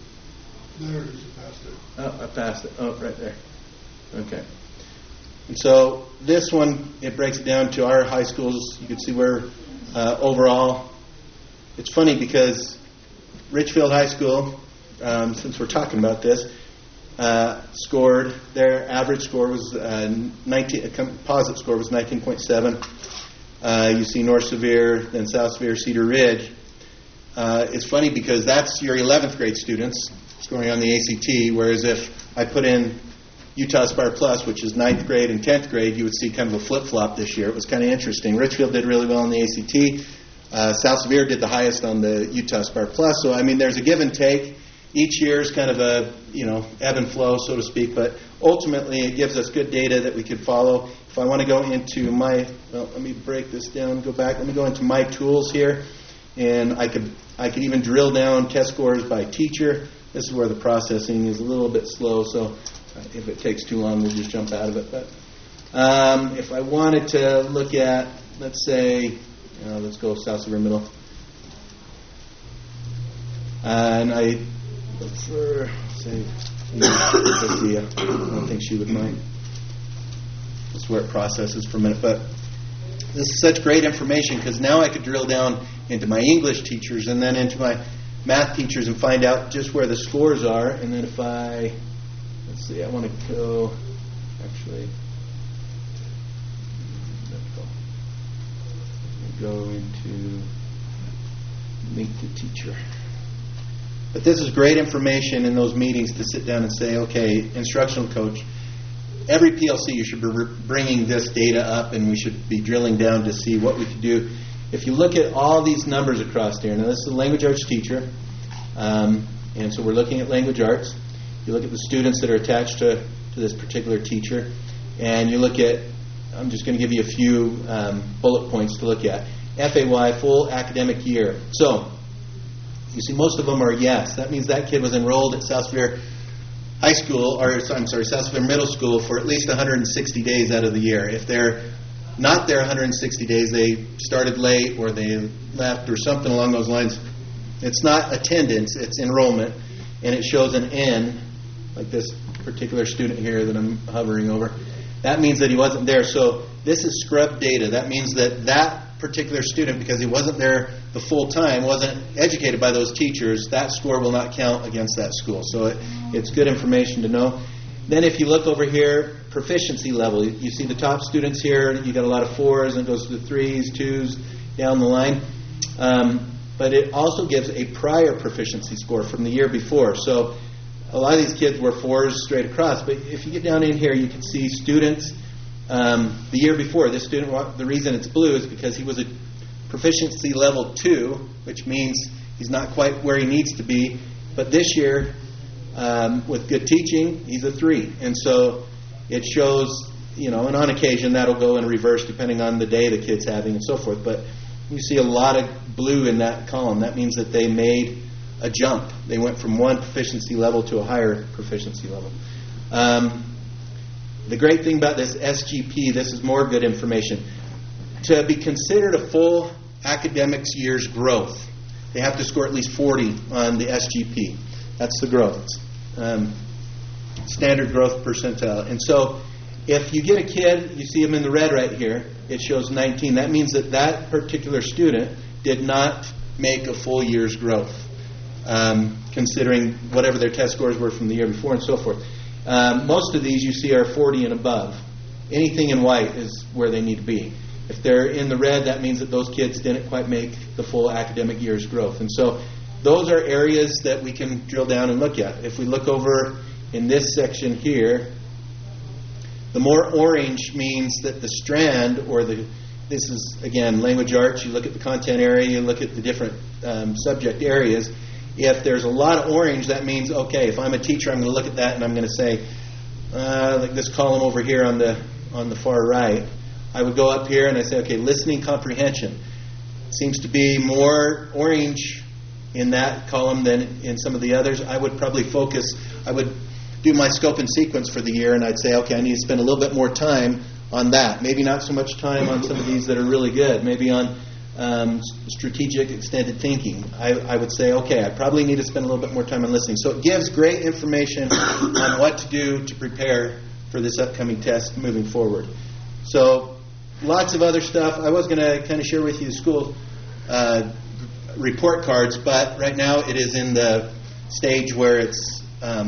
it is. You passed it. Oh, I passed it. Oh, right there. Okay. And so this one, it breaks it down to our high schools. You can see where overall, it's funny because Richfield High School, since we're talking about this, scored, their average score was 19, a composite score was 19.7. You see North Sevier, then South Sevier, Cedar Ridge. It's funny because that's your 11th grade students scoring on the ACT, whereas if I put in Utah Aspire Plus, which is 9th grade and 10th grade, you would see kind of a flip-flop this year. It was kind of interesting. Richfield did really well on the ACT. South Sevier did the highest on the Utah Aspire Plus. So, I mean, there's a give and take. Each year is kind of a, ebb and flow, so to speak. But ultimately, it gives us good data that we could follow. If I want to go into let me break this down, go back. Let me go into my tools here. And I could even drill down test scores by teacher. This is where the processing is a little bit slow, so if it takes too long, we'll just jump out of it. But if I wanted to look at, let's say, let's go South Sevier Middle. And I look for, say, I don't think she would mind. That's where it processes for a minute. But this is such great information because now I could drill down into my English teachers and then into my math teachers and find out just where the scores are. And then if I want to go, actually, go into meet the teacher. But this is great information in those meetings to sit down and say, okay, instructional coach, every PLC you should be bringing this data up and we should be drilling down to see what we could do. If you look at all these numbers across here, now this is a language arts teacher, and so we're looking at language arts. You look at the students that are attached to this particular teacher, and you look at, I'm just going to give you a few bullet points to look at. FAY, full academic year. So, you see most of them are yes. That means that kid was enrolled at South Sevier High School, South Sevier Middle School for at least 160 days out of the year. If they're not there 160 days, they started late or they left or something along those lines. It's not attendance, it's enrollment, and it shows an N, like this particular student here that I'm hovering over. That means that he wasn't there. So this is scrub data. That means that particular student, because he wasn't there the full time, wasn't educated by those teachers, that score will not count against that school. So it's good information to know. Then if you look over here, proficiency level, you see the top students here, you got a lot of 4s and it goes to the 3s, 2s, down the line. But it also gives a prior proficiency score from the year before. So a lot of these kids were 4s straight across. But if you get down in here, you can see students the year before. This student, the reason it's blue is because he was a proficiency level 2, which means he's not quite where he needs to be. But this year, with good teaching, he's a 3. And so it shows, and on occasion that'll go in reverse depending on the day the kid's having and so forth. But you see a lot of blue in that column. That means that they made a jump. They went from one proficiency level to a higher proficiency level. The great thing about this SGP, this is more good information. To be considered a full academics year's growth, they have to score at least 40 on the SGP. That's the growth. Standard growth percentile. And so if you get a kid, you see him in the red right here, it shows 19. That means that that particular student did not make a full year's growth, considering whatever their test scores were from the year before and so forth. Most of these you see are 40 and above. Anything in white is where they need to be. If they're in the red, that means that those kids didn't quite make the full academic year's growth. And so those are areas that we can drill down and look at. If we look over in this section here, the more orange means that the strand, this is, again, language arts, you look at the content area, you look at the different subject areas. If there's a lot of orange, that means, okay, if I'm a teacher, I'm going to look at that and I'm going to say, like this column over here on the far right, I would go up here and I say, okay, listening comprehension. Seems to be more orange in that column than in some of the others. I would probably I would do my scope and sequence for the year, and I'd say, okay, I need to spend a little bit more time on that. Maybe not so much time on some of these that are really good. Maybe on strategic extended thinking. I would say, okay, I probably need to spend a little bit more time on listening. So it gives great information on what to do to prepare for this upcoming test moving forward. So lots of other stuff. I was going to kind of share with you the school report cards, but right now it is in the stage where it's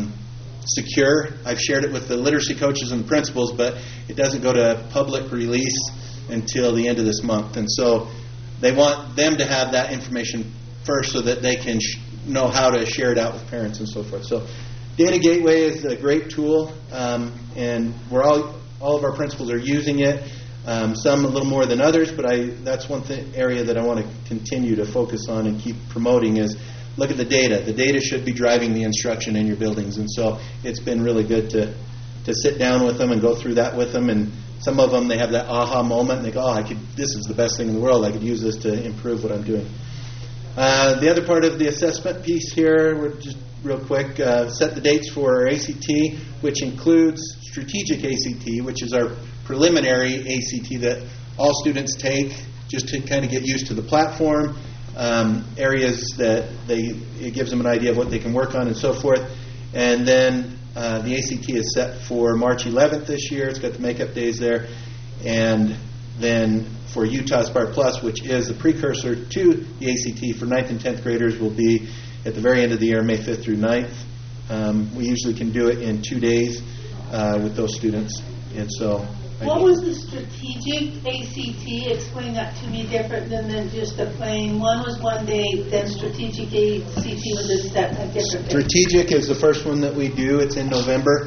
secure. I've shared it with the literacy coaches and the principals, but it doesn't go to public release until the end of this month. And so they want them to have that information first so that they can know how to share it out with parents and so forth. So Data Gateway is a great tool, and we're all of our principals are using it. Some a little more than others, but that's one area that I want to continue to focus on and keep promoting is look at the data. The data should be driving the instruction in your buildings, and so it's been really good to sit down with them and go through that with them. And some of them, they have that aha moment, and they go, this is the best thing in the world. I could use this to improve what I'm doing. The other part of the assessment piece here, we're just real quick, set the dates for our ACT, which includes strategic ACT, which is our preliminary ACT that all students take just to kind of get used to the platform, areas that it gives them an idea of what they can work on and so forth. And then the ACT is set for March 11th this year. It's got the makeup days there. And then for Utah Aspire Plus, which is the precursor to the ACT for 9th and 10th graders, will be at the very end of the year, May 5th through 9th. We usually can do it in 2 days with those students. And so what was the strategic ACT? Explain that to me different than just the plain. One was 1 day, then strategic ACT was a different day. Strategic is the first one that we do. It's in November.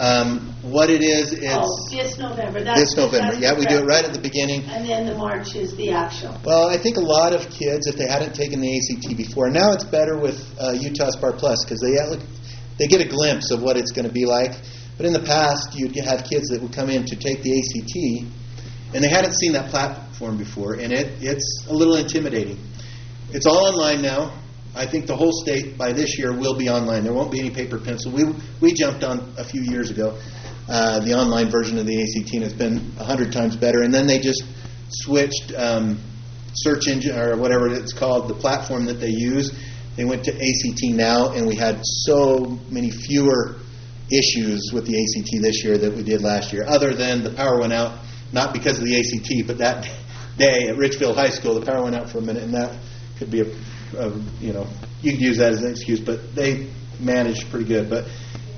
What it is, this November. This November. Yeah, we do it right at the beginning. And then the March is the actual. Well, I think a lot of kids, if they hadn't taken the ACT before, now it's better with Utah Aspire Plus because they get a glimpse of what it's going to be like. But in the past, you'd have kids that would come in to take the ACT, and they hadn't seen that platform before, and it's a little intimidating. It's all online now. I think the whole state by this year will be online. There won't be any paper pencil. We jumped on a few years ago the online version of the ACT, and it's been 100 times better. And then they just switched search engine or whatever it's called, the platform that they use. They went to ACT Now, and we had so many fewer issues with the ACT this year that we did last year, other than the power went out, not because of the ACT, but that day at Richfield High School, the power went out for a minute, and that could be you could use that as an excuse, but they managed pretty good. But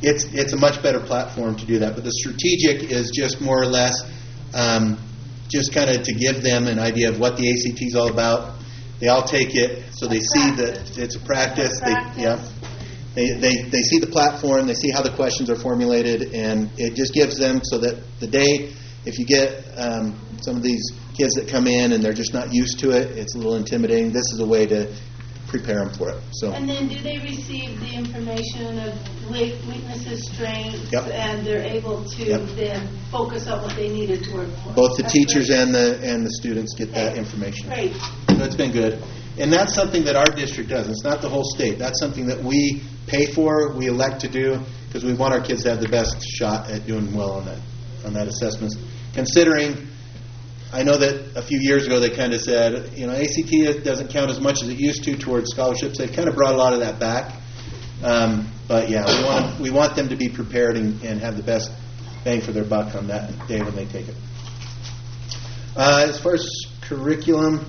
it's a much better platform to do that. But the strategic is just more or less just kind of to give them an idea of what the ACT is all about. They all take it, so they see that it's a practice. They see the platform, they see how the questions are formulated, and it just gives them so that the day, if you get some of these kids that come in and they're just not used to it, it's a little intimidating. This is a way to prepare them for it. So. And then do they receive the information of weaknesses, strengths, Yep. and they're able to Yep. then focus on what they needed to work for? Both the That's teachers great. and the students get that information. Great. So it's been good. And that's something that our district does. It's not the whole state. That's something that we pay for, we elect to do, because we want our kids to have the best shot at doing well on that assessment. Considering, I know that a few years ago they kind of said, ACT doesn't count as much as it used to towards scholarships. They've kind of brought a lot of that back. But yeah, we want them to be prepared and have the best bang for their buck on that day when they take it. As far as curriculum,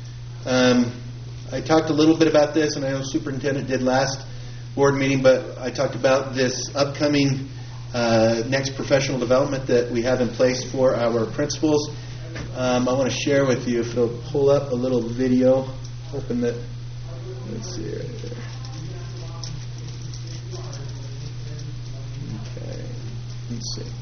I talked a little bit about this, and I know the superintendent did last board meeting, but I talked about this upcoming next professional development that we have in place for our principals. I want to share with you, if you'll pull up a little video, hoping that, let's see right there. Okay, let's see.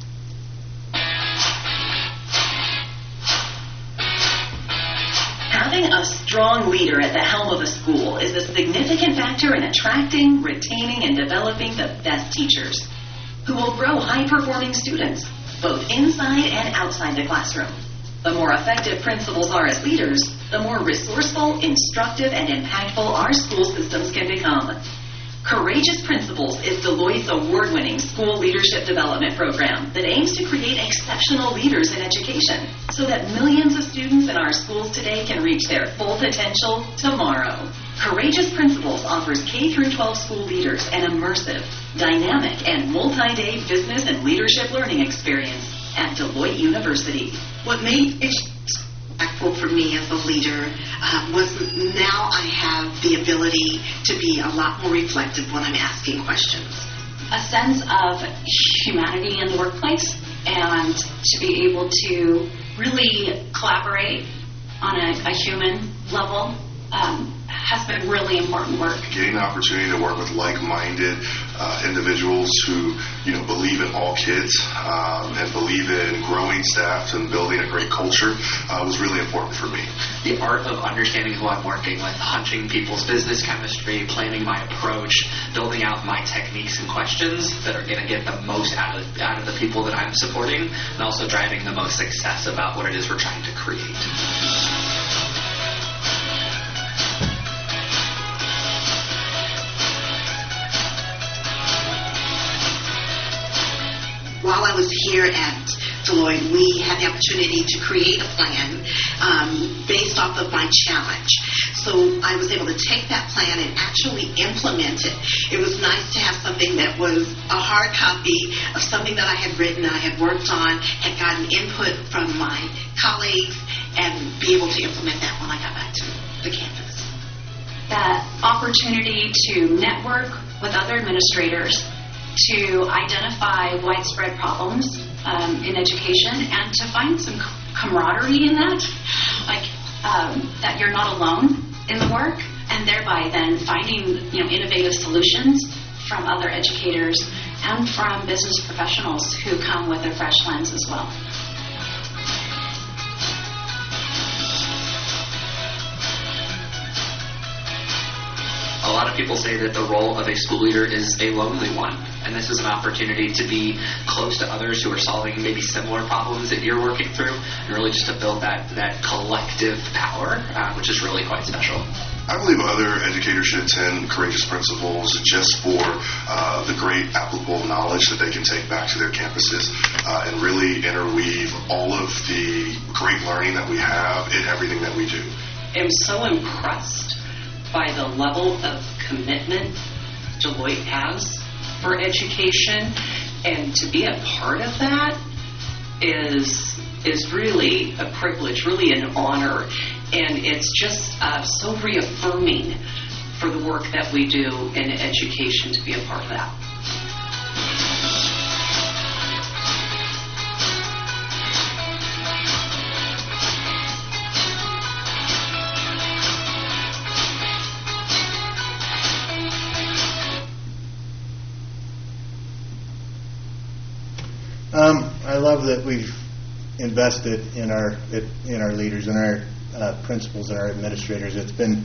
Having a strong leader at the helm of a school is a significant factor in attracting, retaining, and developing the best teachers who will grow high-performing students, both inside and outside the classroom. The more effective principals are as leaders, the more resourceful, instructive, and impactful our school systems can become. Courageous Principals is Deloitte's award-winning school leadership development program that aims to create exceptional leaders in education so that millions of students in our schools today can reach their full potential tomorrow. Courageous Principals offers K-12 school leaders an immersive, dynamic, and multi-day business and leadership learning experience at Deloitte University. What made it impactful for me as a leader was now I have the ability to be a lot more reflective when I'm asking questions. A sense of humanity in the workplace and to be able to really collaborate on a human level has been really important work. Getting the opportunity to work with like-minded individuals who, believe in all kids and believe in growing staff and building a great culture was really important for me. The art of understanding who I'm working with, hunting people's business chemistry, planning my approach, building out my techniques and questions that are going to get the most out of the people that I'm supporting, and also driving the most success about what it is we're trying to create. While I was here at Deloitte, we had the opportunity to create a plan based off of my challenge. So I was able to take that plan and actually implement it. It was nice to have something that was a hard copy of something that I had written, I had worked on, had gotten input from my colleagues, and be able to implement that when I got back to the campus. That opportunity to network with other administrators, to identify widespread problems in education, and to find some camaraderie in that, that you're not alone in the work, and thereby then finding innovative solutions from other educators and from business professionals who come with a fresh lens as well. A lot of people say that the role of a school leader is a lonely one, and this is an opportunity to be close to others who are solving maybe similar problems that you're working through, and really just to build that collective power, which is really quite special. I believe other educators should attend Courageous Principals just for the great applicable knowledge that they can take back to their campuses and really interweave all of the great learning that we have in everything that we do. I'm so impressed by the level of commitment Deloitte has for education, and to be a part of that is really a privilege, really an honor, and it's just so reaffirming for the work that we do in education to be a part of that. love that we've invested in our leaders and our principals and our administrators. It's been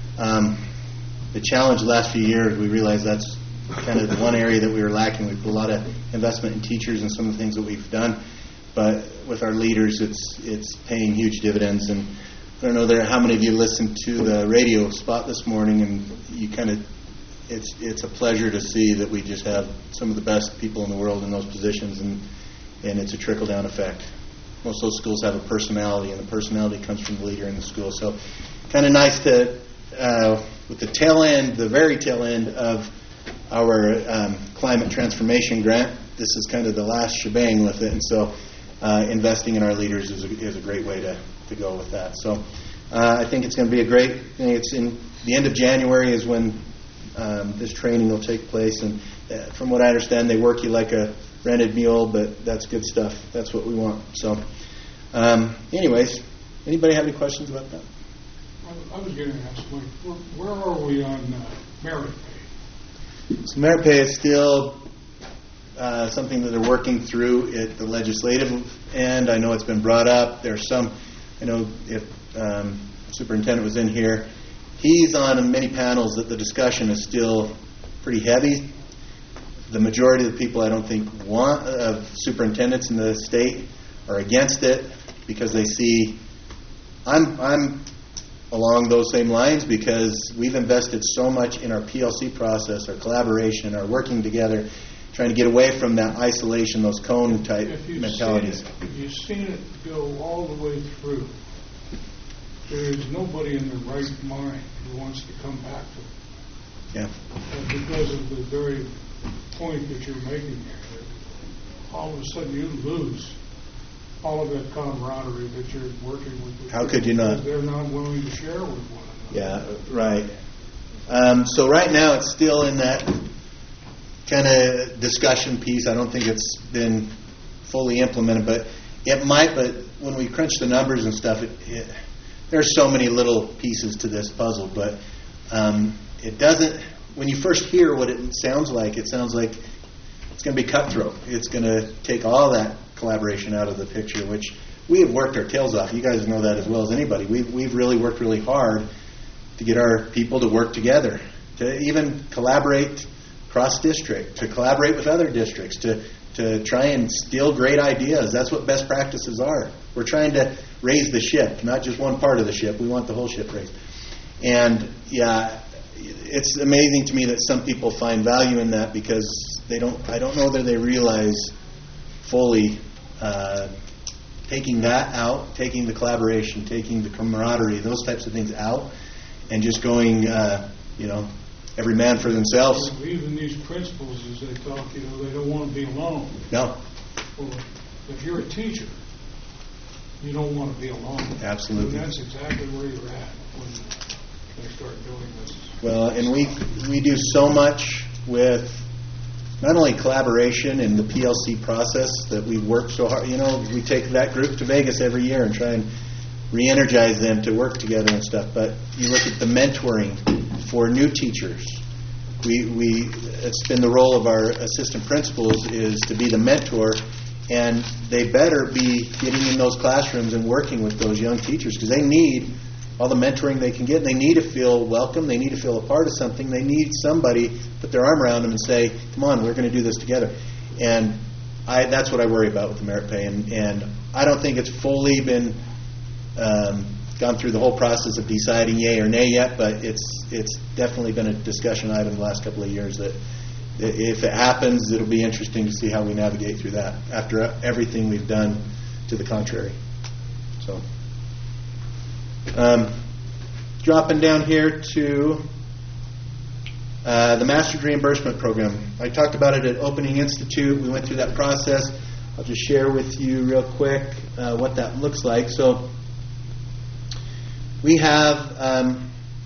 the challenge the last few years. We realized that's kind of the one area that we were lacking. We put a lot of investment in teachers and some of the things that we've done, but with our leaders, it's paying huge dividends. And I don't know how many of you listened to the radio spot this morning, and you kind of, it's a pleasure to see that we just have some of the best people in the world in those positions, and it's a trickle-down effect. Most of those schools have a personality, and the personality comes from the leader in the school. So kind of nice to, with the tail end, the very tail end of our climate transformation grant, this is kind of the last shebang with it, and so investing in our leaders is a great way to go with that. So I think it's going to be a great thing. It's in the end of January is when this training will take place, and from what I understand, they work you like a rented mule, but that's good stuff. That's what we want. So anyways, anybody have any questions about that? I was going to ask, where are we on merit pay? So merit pay is still something that they're working through at the legislative end. I know it's been brought up. There's some, I know if superintendent was in here, he's on many panels that the discussion is still pretty heavy. The majority of the people I don't think of superintendents in the state are against it because they see, I'm along those same lines because we've invested so much in our PLC process, our collaboration, our working together, trying to get away from that isolation, those cone type mentalities. If you've seen it go all the way through, there is nobody in their right mind who wants to come back to it. Yeah. Because of the very point that you're making there, that all of a sudden you lose all of that camaraderie that you're working with. How could you not? They're not willing to share with one another. Yeah, right. So right now it's still in that kind of discussion piece. I don't think it's been fully implemented, but it might. But when we crunch the numbers and stuff, there's so many little pieces to this puzzle, but it doesn't. When you first hear what it sounds like it's going to be cutthroat. It's going to take all that collaboration out of the picture, which we have worked our tails off. You guys know that as well as anybody. We've really worked really hard to get our people to work together, to even collaborate cross-district, to collaborate with other districts, to try and steal great ideas. That's what best practices are. We're trying to raise the ship, not just one part of the ship. We want the whole ship raised. And, yeah, it's amazing to me that some people find value in that because I don't know that they realize fully taking that out, taking the collaboration, taking the camaraderie, those types of things out, and just going, every man for themselves. Even these principals, as they talk, they don't want to be alone. No. Well, if you're a teacher, you don't want to be alone. Absolutely. And that's exactly where you're at when they start doing this. Well, and we do so much with not only collaboration in the PLC process that we work so hard. We take that group to Vegas every year and try and re-energize them to work together and stuff. But you look at the mentoring for new teachers. It's been the role of our assistant principals is to be the mentor, and they better be getting in those classrooms and working with those young teachers because they need all the mentoring they can get. They need to feel welcome. They need to feel a part of something. They need somebody to put their arm around them and say, come on, we're going to do this together. And that's what I worry about with the merit pay. And I don't think it's fully been gone through the whole process of deciding yay or nay yet, but it's definitely been a discussion item the last couple of years that if it happens, it'll be interesting to see how we navigate through that after everything we've done to the contrary. So. Dropping down here to the Master's Reimbursement Program. I talked about it at Opening Institute. We went through that process. I'll just share with you real quick what that looks like. So we have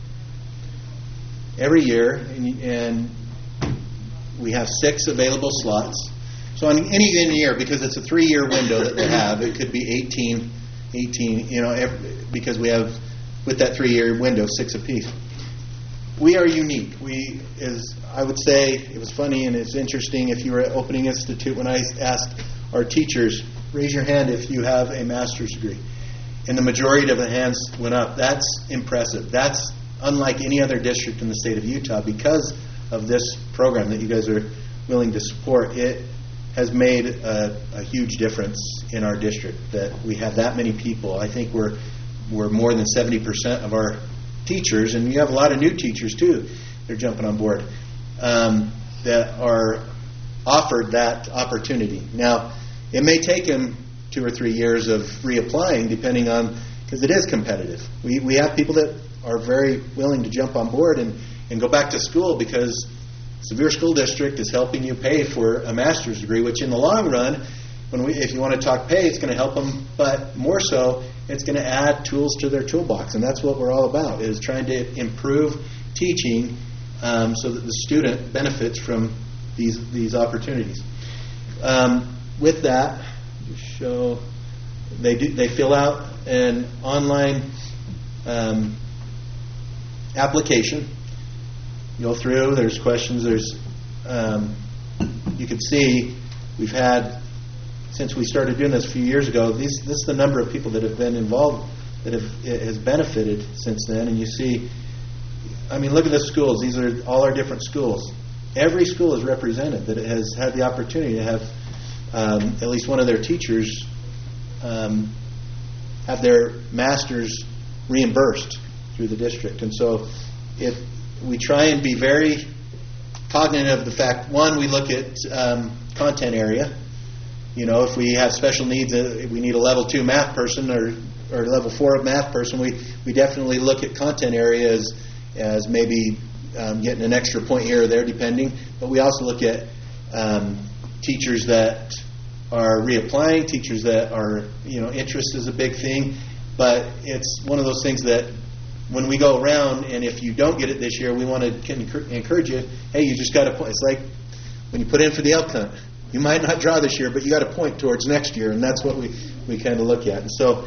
every year, and we have 6 available slots. So on any given year, because it's a 3-year window that they have, it could be 18, because we have, with that 3-year window, 6 apiece. We are unique. I would say, it was funny and it's interesting if you were at Opening Institute when I asked our teachers, raise your hand if you have a master's degree. And the majority of the hands went up. That's impressive. That's unlike any other district in the state of Utah because of this program that you guys are willing to support. It has made a huge difference in our district that we have that many people. I think we're more than 70% of our teachers, and you have a lot of new teachers too. They're jumping on board that are offered that opportunity. Now, it may take them 2 or 3 years of reapplying, depending on, because it is competitive. We have people that are very willing to jump on board and go back to school because Sevier School District is helping you pay for a master's degree, which in the long run, if you want to talk pay, it's going to help them, but more so, it's going to add tools to their toolbox, and that's what we're all about, is trying to improve teaching so that the student benefits from these opportunities. With that, show they fill out an online application. Go through. There's questions. There's you can see we've had, since we started doing this a few years ago, this is the number of people that have been involved that it has benefited since then. And you see, I mean, look at the schools. These are all our different schools. Every school is represented that has had the opportunity to have at least one of their teachers have their masters reimbursed through the district. And so if we try and be very cognizant of the fact, one, we look at content area. You know, if we have special needs, we need a level 2 math person or level 4 math person, we definitely look at content area as maybe getting an extra point here or there, depending. But we also look at teachers that are reapplying, teachers that are, interest is a big thing. But it's one of those things that when we go around, and if you don't get it this year, we want to encourage you, hey, you just got to point. It's like when you put in for the elk hunt. You might not draw this year, but you got to point towards next year, and that's what we kind of look at. And so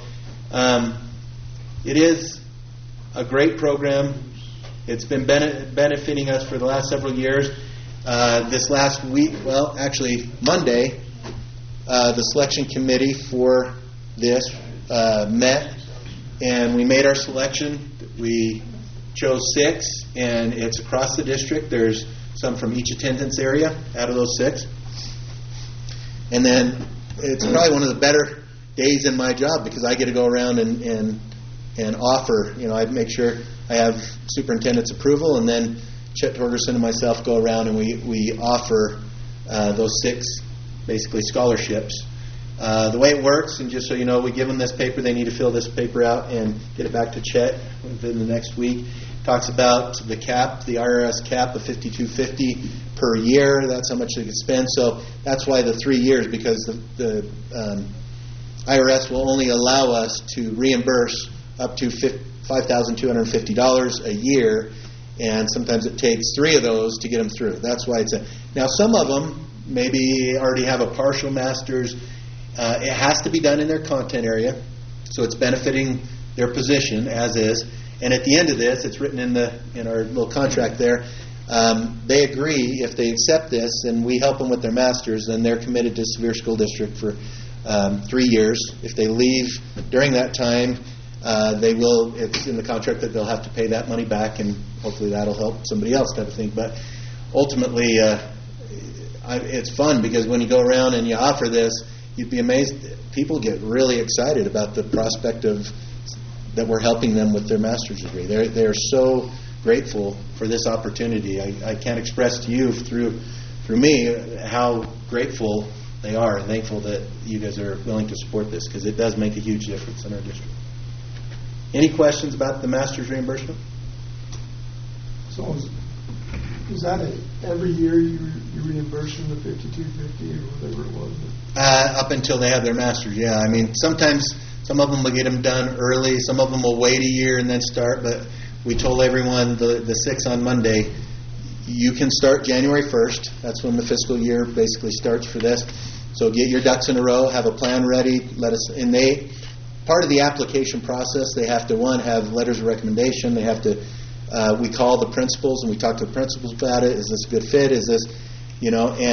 it is a great program. It's been benefiting us for the last several years. This last week, well, actually Monday, the selection committee for this met, and we made our selection. We chose 6, and it's across the district. There's some from each attendance area out of those 6. And then it's probably one of the better days in my job because I get to go around and offer. I make sure I have superintendent's approval, and then Chet Torgerson and myself go around and we offer those 6 basically scholarships. The way it works, and just so you know, we give them this paper. They need to fill this paper out and get it back to Chet within the next week. Talks about the cap, the IRS cap of $5,250 per year. That's how much they can spend. So that's why the 3 years, because the IRS will only allow us to reimburse up to $5,250 a year, and sometimes it takes 3 of those to get them through. That's why it's now some of them maybe already have a partial master's. It has to be done in their content area, so it's benefiting their position as is. And at the end of this, it's written in our little contract there. They agree if they accept this and we help them with their masters, then they're committed to Sevier School District for 3 years. If they leave during that time, they will. It's in the contract that they'll have to pay that money back, and hopefully that'll help somebody else, type of thing. But ultimately, it's fun because when you go around and you offer this, you'd be amazed. People get really excited about the prospect of that we're helping them with their master's degree. They're so grateful for this opportunity. I can't express to you through me how grateful they are and thankful that you guys are willing to support this, because it does make a huge difference in our district. Any questions about the master's reimbursement? So is that every year you reimburse them the $5,250 or whatever it was? Up until they have their master's, yeah. I mean, sometimes some of them will get them done early. Some of them will wait a year and then start. But we told everyone the 6 on Monday, you can start January 1st. That's when the fiscal year basically starts for this. So get your ducks in a row, have a plan ready. Part of the application process, they have to, one, have letters of recommendation. They have to, we call the principals and we talk to the principals about it. Is this a good fit? Is this, and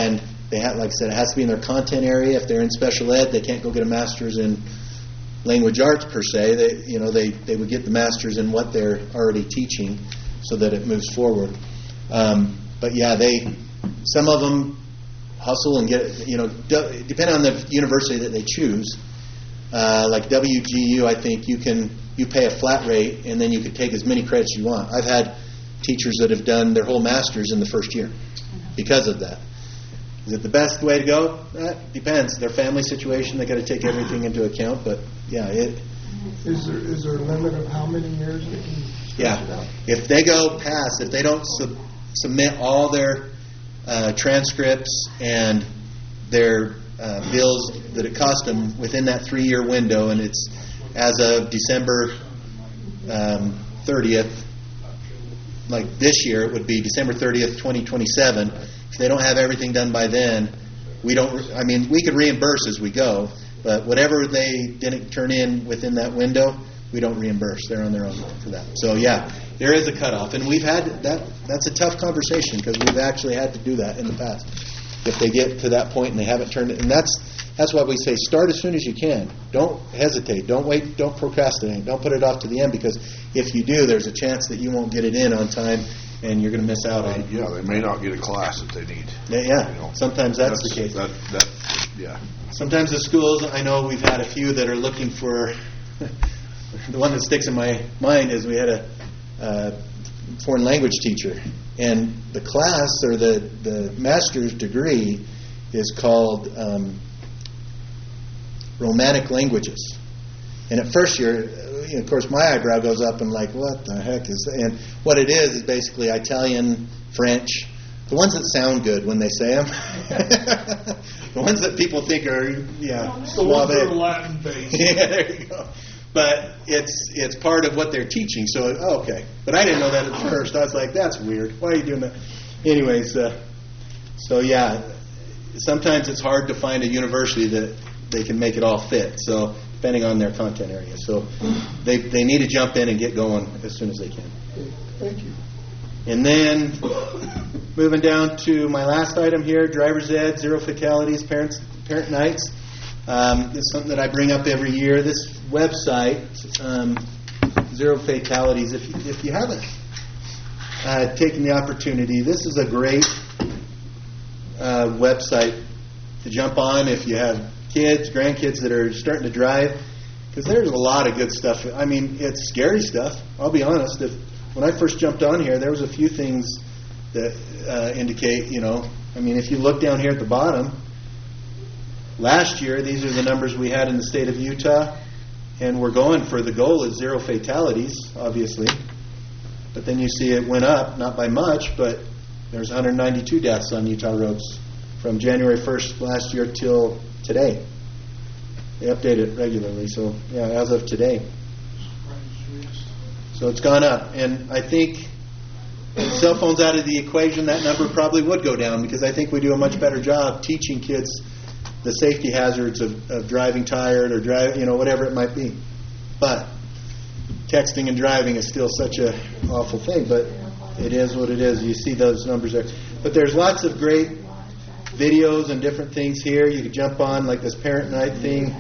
they have, like I said, it has to be in their content area. If they're in special ed, they can't go get a master's in language arts per se. They would get the master's in what they're already teaching, so that it moves forward. But yeah, some of them hustle and get, depending on the university that they choose. Like WGU, I think you pay a flat rate and then you can take as many credits you want. I've had teachers that have done their whole master's in the first year because of that. Is it the best way to go? That depends. Their family situation, they got to take everything into account. But yeah, is there a limit of how many years they can stretch it out? If they go past, if they don't submit all their transcripts and their bills that it cost them within that 3-year window, and it's as of December 30th, like this year, it would be December 30th, 2027. If they don't have everything done by then, we could reimburse as we go, but whatever they didn't turn in within that window, we don't reimburse. They're on their own for that. So yeah, there is a cutoff, and we've had that. That's a tough conversation because we've actually had to do that in the past. If they get to that point and they haven't turned it, and that's why we say start as soon as you can. Don't hesitate. Don't wait. Don't procrastinate. Don't put it off to the end, because if you do, there's a chance that you won't get it in on time, and you're going to miss out on it. Yeah, they may not get a class that they need. Yeah. Sometimes that's the case. Yeah. Sometimes the schools, I know we've had a few that are looking for. The one that sticks in my mind is we had a foreign language teacher, and the class or the master's degree is called Romantic Languages. And at first year, of course, my eyebrow goes up and like, what the heck is that? And what it is basically Italian, French, the ones that sound good when they say them. The ones that people think are, the ones that are Latin based. Yeah, there you go. But it's part of what they're teaching. So, okay. But I didn't know that at first. I was like, that's weird. Why are you doing that? Anyways, so yeah, sometimes it's hard to find a university that they can make it all fit. So, depending on their content area. So, they need to jump in and get going as soon as they can. Okay, thank you. And then, moving down to my last item here, driver's ed, zero fatalities, parent nights. It's something that I bring up every year. This website, Zero Fatalities, if you haven't taken the opportunity, this is a great website to jump on if you have kids, grandkids that are starting to drive, because there's a lot of good stuff. I mean, it's scary stuff. I'll be honest. When I first jumped on here, there was a few things that indicate, if you look down here at the bottom, last year, these are the numbers we had in the state of Utah, and we're going for the goal is zero fatalities, obviously. But then you see it went up, not by much, but there's 192 deaths on Utah roads from January 1st last year till today. They update it regularly, so yeah, as of today. So it's gone up, and I think if cell phones out of the equation, that number probably would go down, because I think we do a much better job teaching kids the safety hazards of driving tired or whatever it might be. But texting and driving is still such a awful thing, but it is what it is. You see those numbers there. But there's lots of great videos and different things here. You could jump on, like this parent night thing,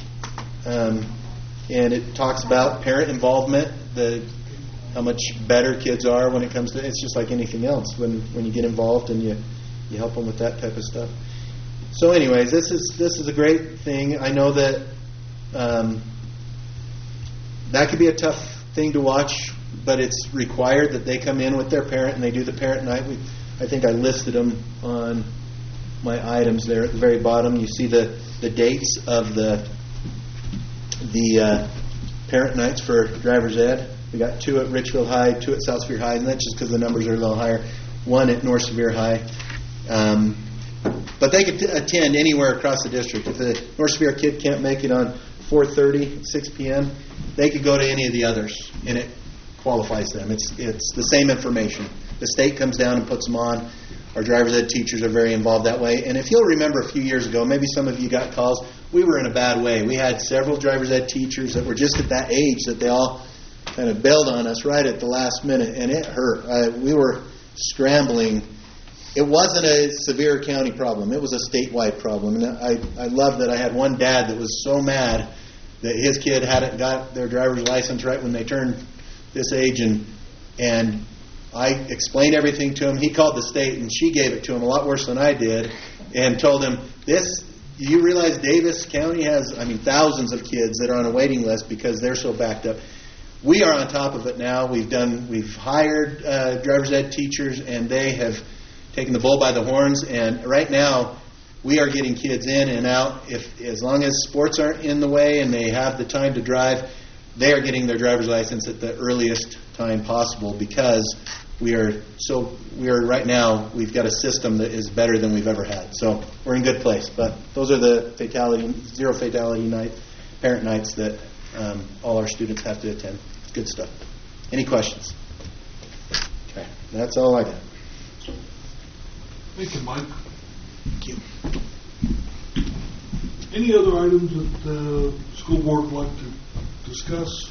and it talks about parent involvement, how much better kids are when it comes to, it's just like anything else when you get involved and you help them with that type of stuff. So anyways, this is a great thing. I know that that could be a tough thing to watch, but it's required that they come in with their parent and they do the parent night. I think I listed them on my items there at the very bottom. You see the dates of the parent nights for driver's ed. We got 2 at Richfield High, 2 at South Sevier High, and that's just because the numbers are a little higher. 1 at North Sevier High. But they could attend anywhere across the district. If the North Sevier kid can't make it on 4:30, 6 p.m., they could go to any of the others, and it qualifies them. It's the same information. The state comes down and puts them on. Our driver's ed teachers are very involved that way. And if you'll remember a few years ago, maybe some of you got calls, we were in a bad way. We had several driver's ed teachers that were just at that age that they all kind of bailed on us right at the last minute, and it hurt. We were scrambling it wasn't a severe county problem. It was a statewide problem. And I love that I had one dad that was so mad that his kid hadn't got their driver's license right when they turned this age, and I explained everything to him. He called the state, and she gave it to him a lot worse than I did, and told him, you realize Davis County has, thousands of kids that are on a waiting list because they're so backed up. We are on top of it now. We've hired driver's ed teachers, and they have taken the bull by the horns. And right now, we are getting kids in and out. As long as sports aren't in the way and they have the time to drive, they are getting their driver's license at the earliest time possible, because we are right now, we've got a system that is better than we've ever had. So we're in a good place. But those are the zero fatality parent nights that all our students have to attend. Good stuff. Any questions? Okay, that's all I got. Thank you, Mike. Thank you. Any other items that the school board would like to discuss?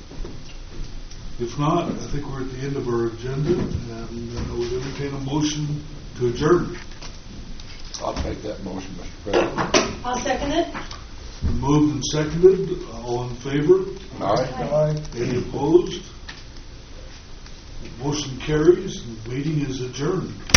If not, I think we're at the end of our agenda, and I would entertain a motion to adjourn. I'll take that motion, Mr. President. I'll second it. Moved and seconded. All in favor? Aye. Any opposed? Motion carries. The meeting is adjourned.